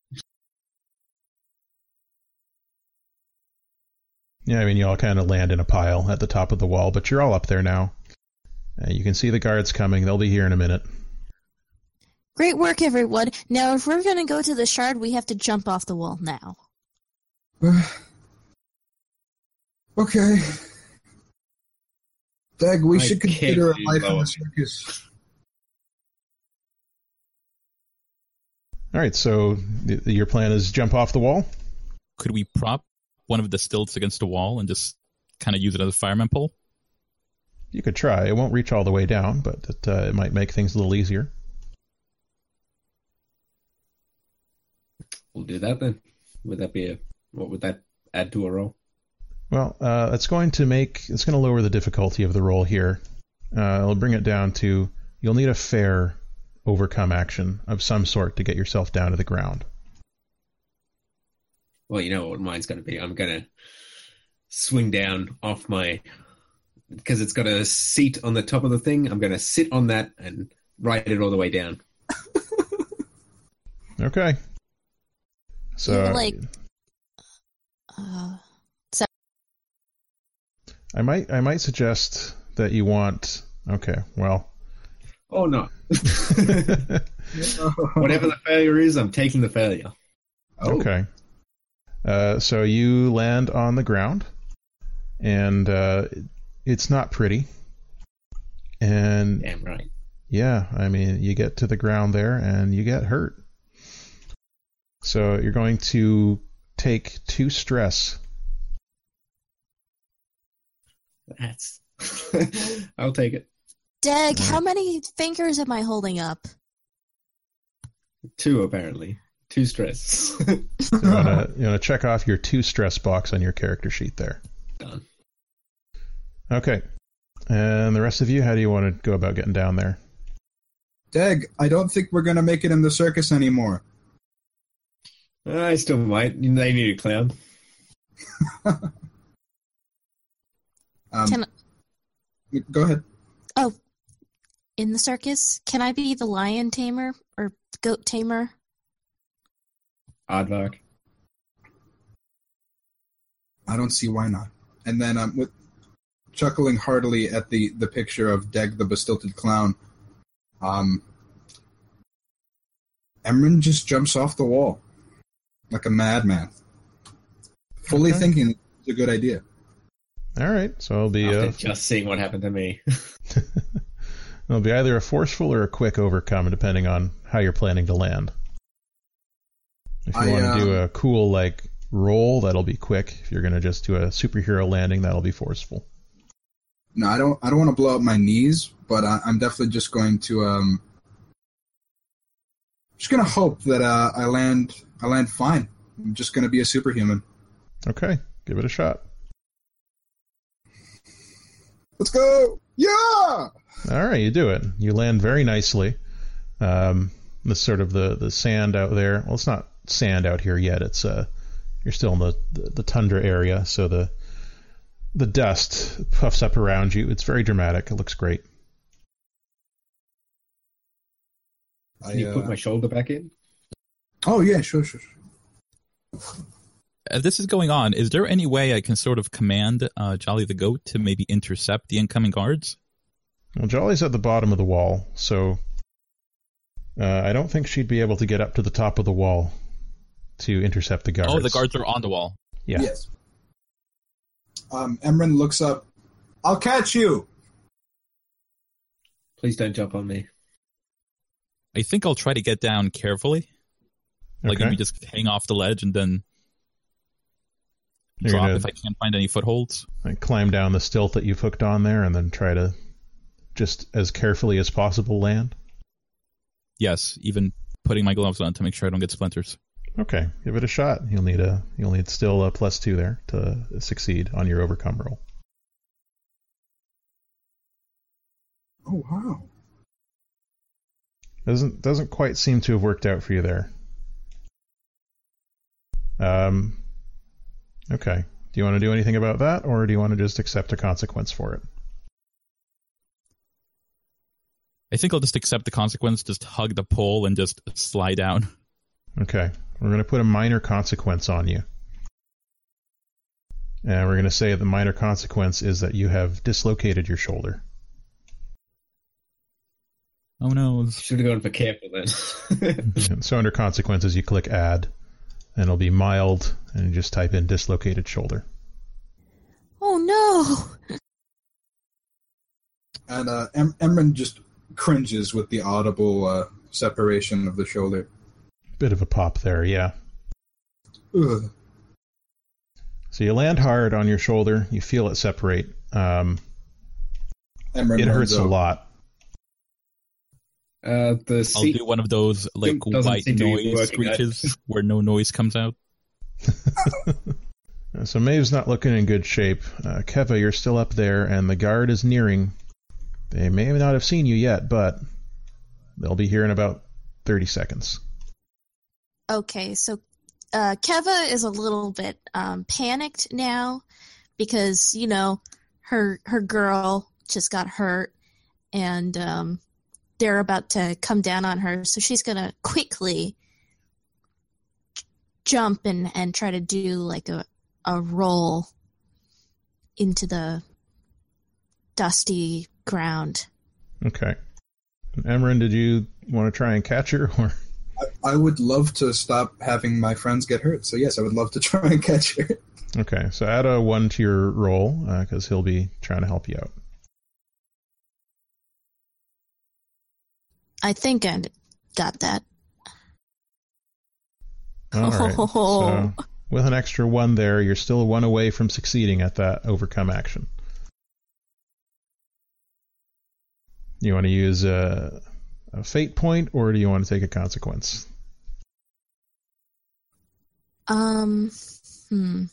Yeah, I mean, you all kind of land in a pile at the top of the wall, but you're all up there now. Uh, you can see the guards coming. They'll be here in a minute. Great work, everyone. Now, if we're going to go to the shard, we have to jump off the wall now. Okay. Dag, we I should can't consider a do life in both. the circus. All right, so th- your plan is jump off the wall? Could we prop one of the stilts against a wall and just kind of use it as a fireman pole? You could try. It won't reach all the way down, but it, uh, it might make things a little easier. we'll do that then. Would that be a... What would that add to a roll? Well, uh, it's going to make it's going to lower the difficulty of the roll here. Uh, it'll bring it down to you'll need a fair overcome action of some sort to get yourself down to the ground. Well, you know what mine's going to be. I'm going to swing down off my... Because it's got a seat on the top of the thing, I'm going to sit on that and ride it all the way down. Okay. So like, uh, so I might I might suggest that you want. Okay, well. Oh, no. Whatever the failure is, I'm taking the failure. Oh. Okay. Uh, so you land on the ground, and uh, it's not pretty. And Damn right. yeah, I mean, you get to the ground there, and you get hurt. So you're going to take two stress. That's... I'll take it. Dag, how many fingers am I holding up? Two, apparently. Two stress. You want to you wanna check off your two stress box on your character sheet there. Done. Okay. And the rest of you, how do you want to go about getting down there? Dag, I don't think we're going to make it in the circus anymore. I still might. They need a clown. um, Can Go ahead. oh, in the circus, can I be the lion tamer or goat tamer? Aardvark. I don't see why not. And then um, with chuckling heartily at the, the picture of Dag the Bestilted Clown, um, Emran just jumps off the wall like a madman, fully Okay. thinking it's a good idea. All right. So it'll be After a, just seeing what happened to me. it'll be either a forceful or a quick overcome, depending on how you're planning to land. If you I, want to do um, a cool like roll, that'll be quick. If you're going to just do a superhero landing, that'll be forceful. No, I don't. I don't want to blow up my knees, but I, I'm definitely just going to. Um, just gonna hope that uh, I land. I land fine. I'm just gonna be a superhuman. Okay, give it a shot. Let's go! Yeah! All right, you do it. You land very nicely. Um, the sort of the, the sand out there. Well, it's not sand out here yet. It's uh, you're still in the, the, the tundra area, so the the dust puffs up around you. It's very dramatic. It looks great. Can you I, put uh, my shoulder back in? Oh, yeah, sure, sure, sure. As this is going on, is there any way I can sort of command uh, Jolly the goat to maybe intercept the incoming guards? Well, Jolly's at the bottom of the wall, so uh, I don't think she'd be able to get up to the top of the wall to intercept the guards. Oh, the guards are on the wall. Yeah. Yes. Um, Emran looks up. I'll catch you! Please don't jump on me. I think I'll try to get down carefully. Like Okay. maybe just hang off the ledge and then You're drop gonna- if I can't find any footholds. Like climb down the stilt that you've hooked on there and then try to just as carefully as possible land? Yes, even putting my gloves on to make sure I don't get splinters. Okay, give it a shot. You'll need a you'll need still a plus two there to succeed on your overcome roll. Oh, wow. Doesn't doesn't quite seem to have worked out for you there. Um okay. Do you want to do anything about that, or do you want to just accept a consequence for it? I think I'll just accept the consequence, just hug the pole and just slide down. Okay. We're going to put a minor consequence on you. And we're going to say the minor consequence is that you have dislocated your shoulder. Oh no. Should have gone for careful then. And so under consequences, you click add, and it'll be mild, and you just type in dislocated shoulder. Oh no! And uh, em- Emran just cringes with the audible uh, separation of the shoulder. Bit of a pop there, yeah. Ugh. So you land hard on your shoulder, you feel it separate. Um, Emran it runs hurts a out. lot. Uh, the I'll seat do one of those like doesn't white seem to be noise working out. screeches where no noise comes out. So Maeve's not looking in good shape. Uh, Keva, you're still up there, and the guard is nearing. They may not have seen you yet, but they'll be here in about thirty seconds. Okay, so uh, Keva is a little bit um, panicked now because, you know, her her girl just got hurt and um, they're about to come down on her. So she's going to quickly j- jump and, and try to do like a, a roll into the dusty ground. Okay. Emran, did you want to try and catch her? Or I, I would love to stop having my friends get hurt. So yes, I would love to try and catch her. Okay, so add a one to your roll, because he'll be trying to help you out. I think I got that. All right. So with an extra one there, you're still one away from succeeding at that overcome action. You want to use a, a fate point, or do you want to take a consequence? Um, hmm.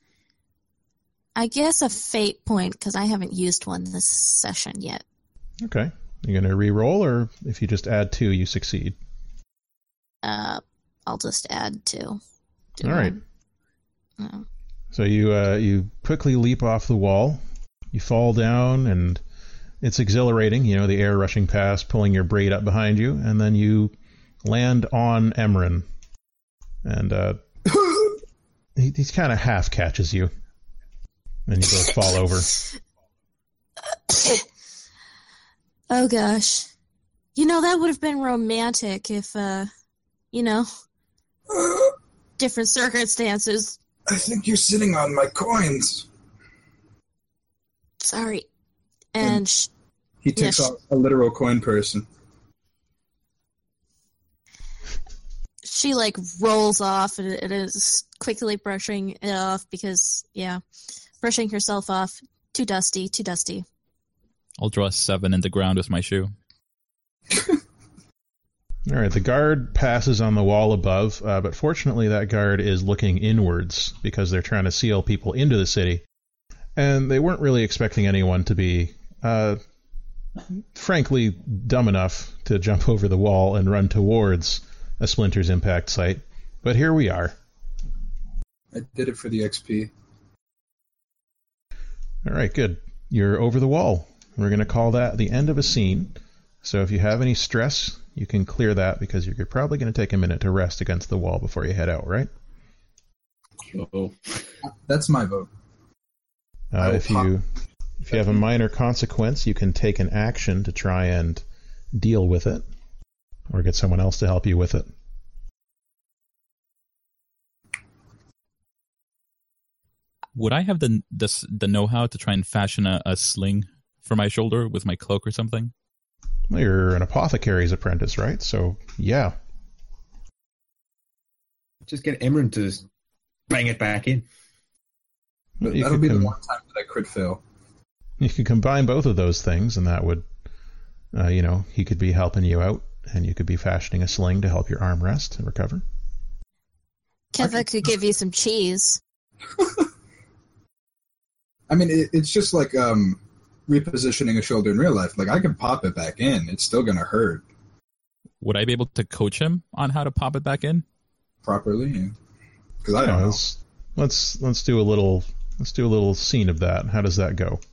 I guess a fate point, because I haven't used one this session yet. Okay. You're going to re-roll, or if you just add two, you succeed? Uh, I'll just add two. Do All right. one. Oh. So you uh, you quickly leap off the wall. You fall down, and it's exhilarating. You know, the air rushing past, pulling your braid up behind you, and then you land on Emran. And uh, he, he kind of half catches you. And you both fall over. Oh gosh. You know, that would have been romantic if, uh, you know, different circumstances. I think you're sitting on my coins. Sorry. And sh- He takes Yes. out a literal coin person. she, like, rolls off and it is quickly brushing it off because, yeah, brushing herself off. Too dusty, too dusty. I'll draw a seven in the ground with my shoe. All right, the guard passes on the wall above, uh, but fortunately that guard is looking inwards because they're trying to seal people into the city. And they weren't really expecting anyone to be, uh, frankly, dumb enough to jump over the wall and run towards a Splinter's impact site. But here we are. I did it for the X P. All right, good. You're over the wall. We're going to call that the end of a scene. So if you have any stress, you can clear that because you're probably going to take a minute to rest against the wall before you head out, right? Oh. That's my vote. Uh, if pop- you if you have a minor consequence, you can take an action to try and deal with it, or get someone else to help you with it. Would I have the the, the know-how to try and fashion a, a sling for my shoulder with my cloak or something? Well, you're an apothecary's apprentice, right? So, yeah. Just get Emran to bang it back in. But You that'll could be com- the one time that I crit fail. You could combine both of those things, and that would, uh, you know, he could be helping you out, and you could be fashioning a sling to help your arm rest and recover. Keva could give you some cheese. I mean, it, it's just like um, repositioning a shoulder in real life. Like, I can pop it back in. It's still going to hurt Would I be able to coach him on how to pop it back in? properly. Because I Yeah, don't know. let's, let's let's do a little let's do a little scene of that. How does that go?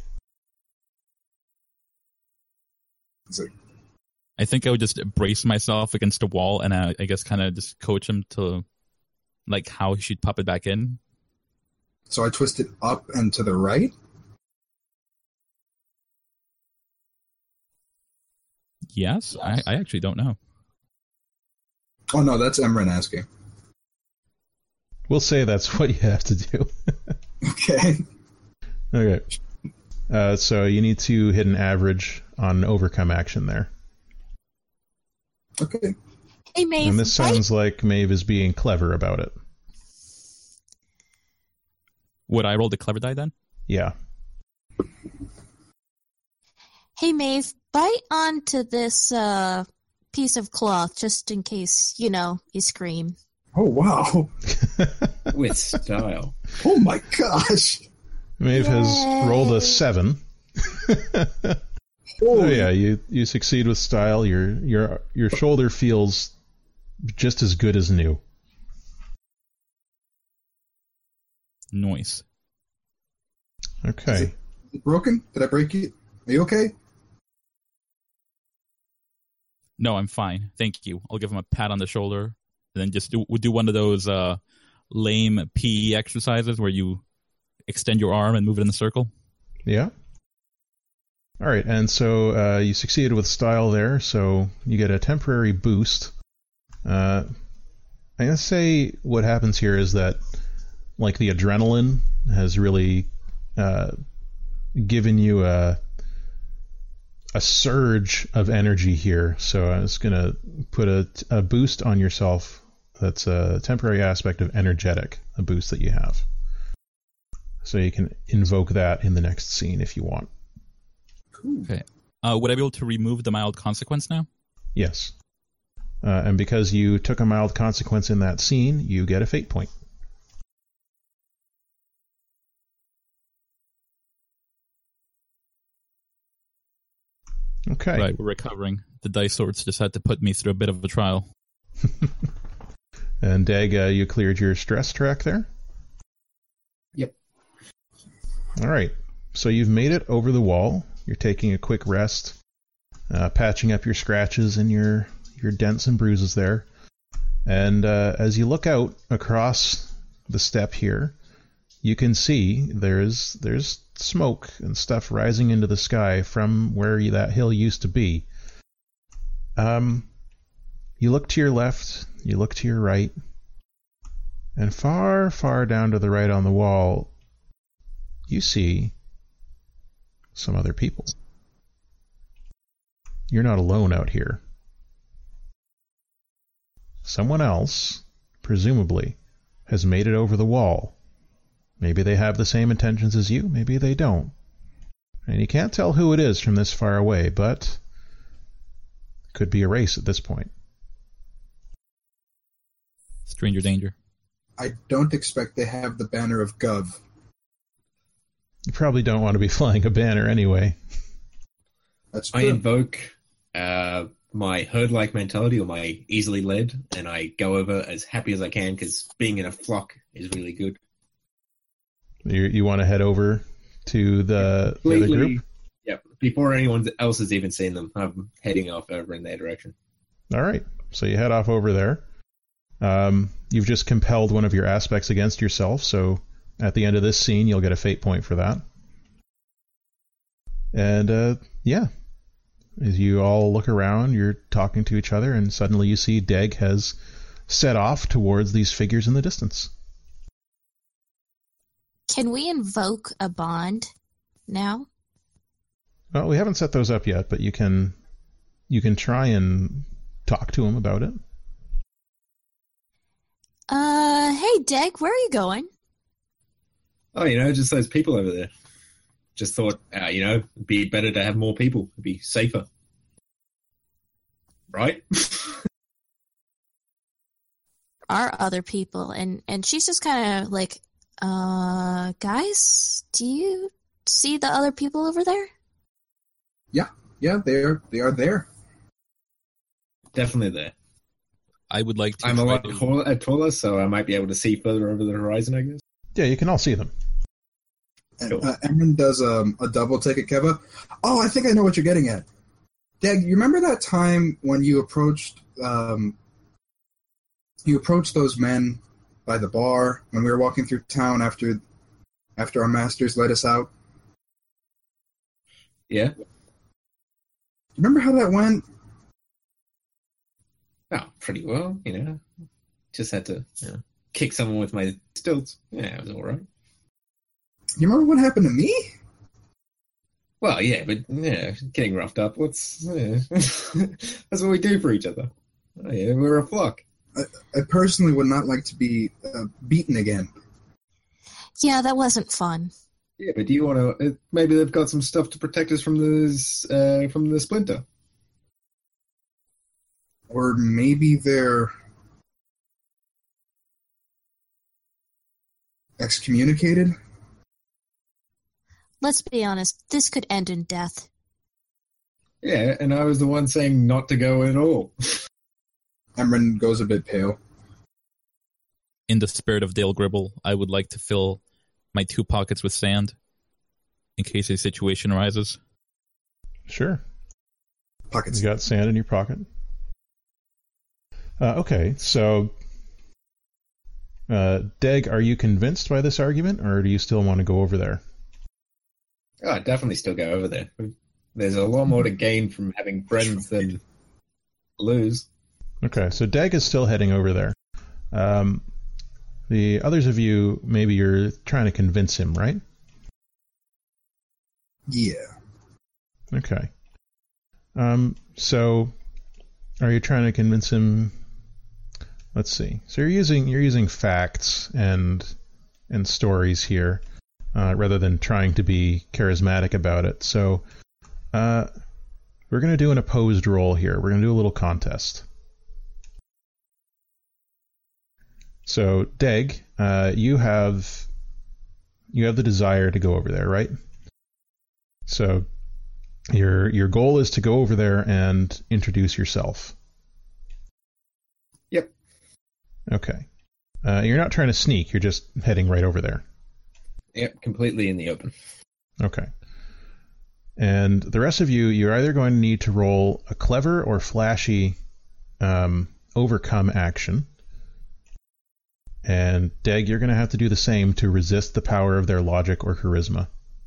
It's like, I think I would just brace myself against a wall and I, I guess kind of just coach him to like how he should pop it back in. so I twist it up and to the right? Yes, I, I actually don't know. Oh, no, that's Emran asking. We'll say that's what you have to do. Okay. Okay. Uh, so you need to hit an average on overcome action there. Okay. Hey, Maeve. And this bite- sounds like Maeve is being clever about it. Would I roll the clever die then? Yeah. Hey, Maeve, bite onto this uh, piece of cloth just in case, you know, you scream. Oh, wow. With style. Oh, my gosh. Maeve Yay. has rolled a seven. Oh Holy yeah, you, you succeed with style. Your your your shoulder feels just as good as new. Noise. Okay. Broken? Did I break it? Are you okay? No, I'm fine. Thank you. I'll give him a pat on the shoulder and then just do, we'll do one of those uh, lame P E exercises where you extend your arm and move it in a circle. Yeah. All right, and so uh, you succeeded with style there, so you get a temporary boost. Uh, I'm gonna say what happens here is that, like, the adrenaline has really uh, given you a a surge of energy here. So I was gonna put a, a boost on yourself. That's a temporary aspect of energetic, a boost that you have. So you can invoke that in the next scene if you want. Cool. Okay. Uh, would I be able to remove the mild consequence now? Yes. Uh, and because you took a mild consequence in that scene, you get a fate point. Okay. Right, we're recovering. The dice swords just had to put me through a bit of a trial. And Dag, uh, you cleared your stress track there? Yep. All right. So you've made it over the wall. You're taking a quick rest, uh, patching up your scratches and your, your dents and bruises there. And uh, as you look out across the steppe here, you can see there's there's smoke and stuff rising into the sky from where you, that hill used to be. Um, you look to your left, you look to your right, and far, far down to the right on the wall, you see some other people. You're not alone out here. Someone else, presumably, has made it over the wall. Maybe they have the same intentions as you, maybe they don't. And you can't tell who it is from this far away, but it could be a race at this point. Stranger danger. I don't expect they have the banner of Gov. You probably don't want to be flying a banner anyway. That's I true. invoke uh, my herd-like mentality, or my easily led, and I go over as happy as I can because being in a flock is really good. You, you want to head over to the, the other Completely group? Yep. Before anyone else has even seen them, I'm heading off over in their direction. All right. So you head off over there. Um, you've just compelled one of your aspects against yourself, so at the end of this scene, you'll get a fate point for that. And, uh, yeah. As you all look around, you're talking to each other, and suddenly you see Deg has set off towards these figures in the distance. Can we invoke a bond now? Well, we haven't set those up yet, but you can you can try and talk to him about it. Uh, hey, Deg, where are you going? Oh, you know, just those people over there. Just thought, uh, you know, it'd be better to have more people. It'd be safer. Right? Our other people. And, and she's just kind of like, uh, guys, do you see the other people over there? Yeah, yeah, they're they are there. Definitely there. I would like to. I'm a try lot to- taller, taller, so I might be able to see further over the horizon, I guess. Yeah, you can all see them. And Cool. uh, Emran does um, a double take at Keva. Oh, I think I know what you're getting at. Deg, you remember that time when you approached um, you approached those men by the bar when we were walking through town after after our masters let us out? Yeah? Remember how that went? Oh, pretty well, you know. Just had to you know, kick someone with my stilts. Yeah, it was all right. You remember what happened to me? Well, yeah, but yeah, getting roughed up. What's yeah. That's what we do for each other. Oh, yeah, we're a flock. I, I personally would not like to be uh, beaten again. Yeah, that wasn't fun. Yeah, but do you want to? Maybe they've got some stuff to protect us from this uh, from the splinter. Or maybe they're excommunicated? Let's be honest, this could end in death. Yeah, and I was the one saying not to go at all. Emran goes a bit pale. In the spirit of Dale Gribble, I would like to fill my two pockets with sand in case a situation arises. Sure. Pockets. You got sand in your pocket. Uh, okay, so uh, Deg, are you convinced by this argument, or do you still want to go over there? Oh, I'd definitely still go over there. There's a lot more to gain from having friends than lose. Okay, so Deg is still heading over there. Um, the others of you, maybe you're trying to convince him, right? Yeah. Okay. Um, so, are you trying to convince him? Let's see. So you're using you're using facts and and stories here, uh, rather than trying to be charismatic about it. So, uh, we're going to do an opposed roll here. We're going to do a little contest. So, Deg, uh, you have you have the desire to go over there, right? So, your your goal is to go over there and introduce yourself. Yep. Okay. Uh, you're not trying to sneak. You're just heading right over there. Yep, completely in the open. Okay. And the rest of you, you're either going to need to roll a clever or flashy um, overcome action. And Deg, you're going to have to do the same to resist the power of their logic or charisma.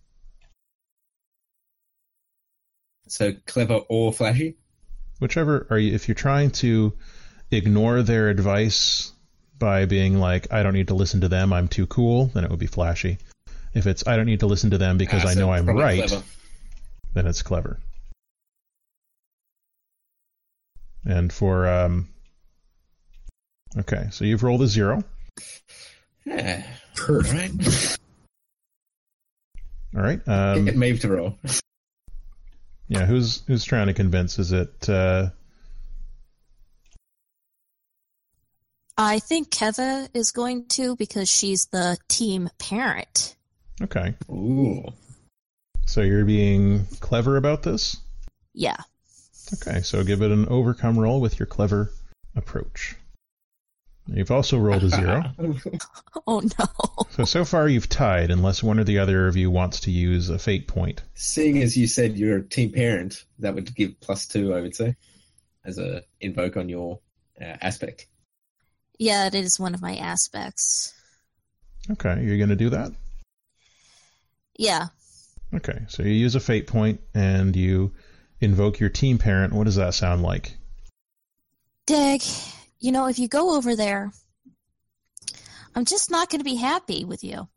So clever or flashy? Whichever, are you, if you're trying to ignore their advice by being like, I don't need to listen to them, I'm too cool, then it would be flashy. If it's, I don't need to listen to them because Ah, I so know I'm probably right, clever. then it's clever. And for, um, okay, so you've rolled a zero. Yeah. Perfect. All right. All right. Um, Get Maeve to roll. yeah, who's who's trying to convince? Is it, uh, I think Keva is going to because she's the team parent. okay. Ooh. So you're being clever about this? Yeah. Okay, so give it an overcome roll with your clever approach. You've also rolled a zero. Oh no. So, so far you've tied, unless one or the other of you wants to use a fate point. Seeing as you said you're a team parent, that would give plus two, I would say, as a invoke on your uh, aspect. Yeah, it is one of my aspects. Okay, you're going to do that? Yeah. Okay, so you use a fate point and you invoke your team parent. What does that sound like? Dig, you know, if you go over there, I'm just not going to be happy with you.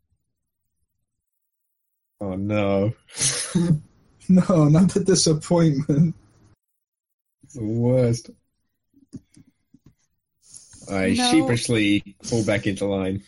Oh, no. No, not the disappointment. It's the worst. I No. sheepishly fall back into line.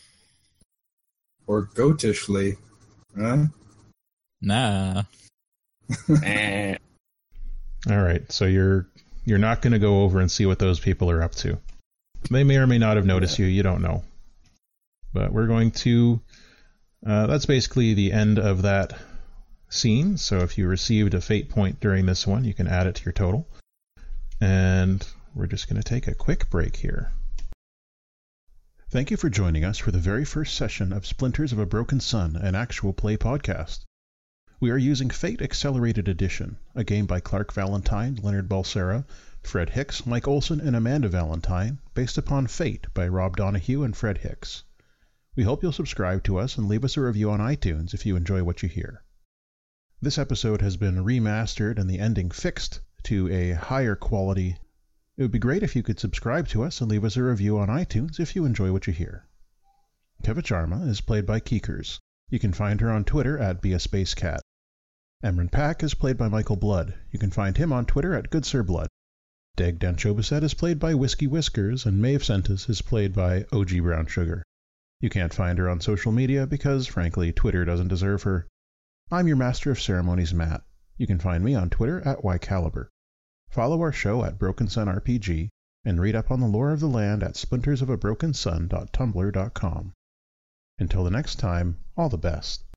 Or goatishly. Huh? Nah. Ah. All right, so you're you're not going to go over and see what those people are up to. They may or may not have noticed you. You don't know. But we're going to... Uh, that's basically the end of that scene. So if you received a fate point during this one, you can add it to your total. And we're just going to take a quick break here. Thank you for joining us for the very first session of Splinters of a Broken Sun, an actual play podcast. We are using Fate Accelerated Edition, a game by Clark Valentine, Leonard Balsera, Fred Hicks, Mike Olson, and Amanda Valentine, based upon Fate by Rob Donahue and Fred Hicks. We hope you'll subscribe to us and leave us a review on iTunes if you enjoy what you hear. This episode has been remastered and the ending fixed to a higher quality. It would be great if you could subscribe to us and leave us a review on iTunes if you enjoy what you hear. Keva Charma is played by Keekers. You can find her on Twitter at Be A Space Cat. Emran Pack is played by Michael Blood. You can find him on Twitter at Good Sir Blood. Deg Danchobaset is played by Whiskey Whiskers, and Maeve Sentis is played by O G Brown Sugar. You can't find her on social media because, frankly, Twitter doesn't deserve her. I'm your Master of Ceremonies, Matt. You can find me on Twitter at YCaliber. Follow our show at Broken Sun R P G, and read up on the lore of the land at splinters of a broken sun dot tumblr dot com. Until the next time, all the best.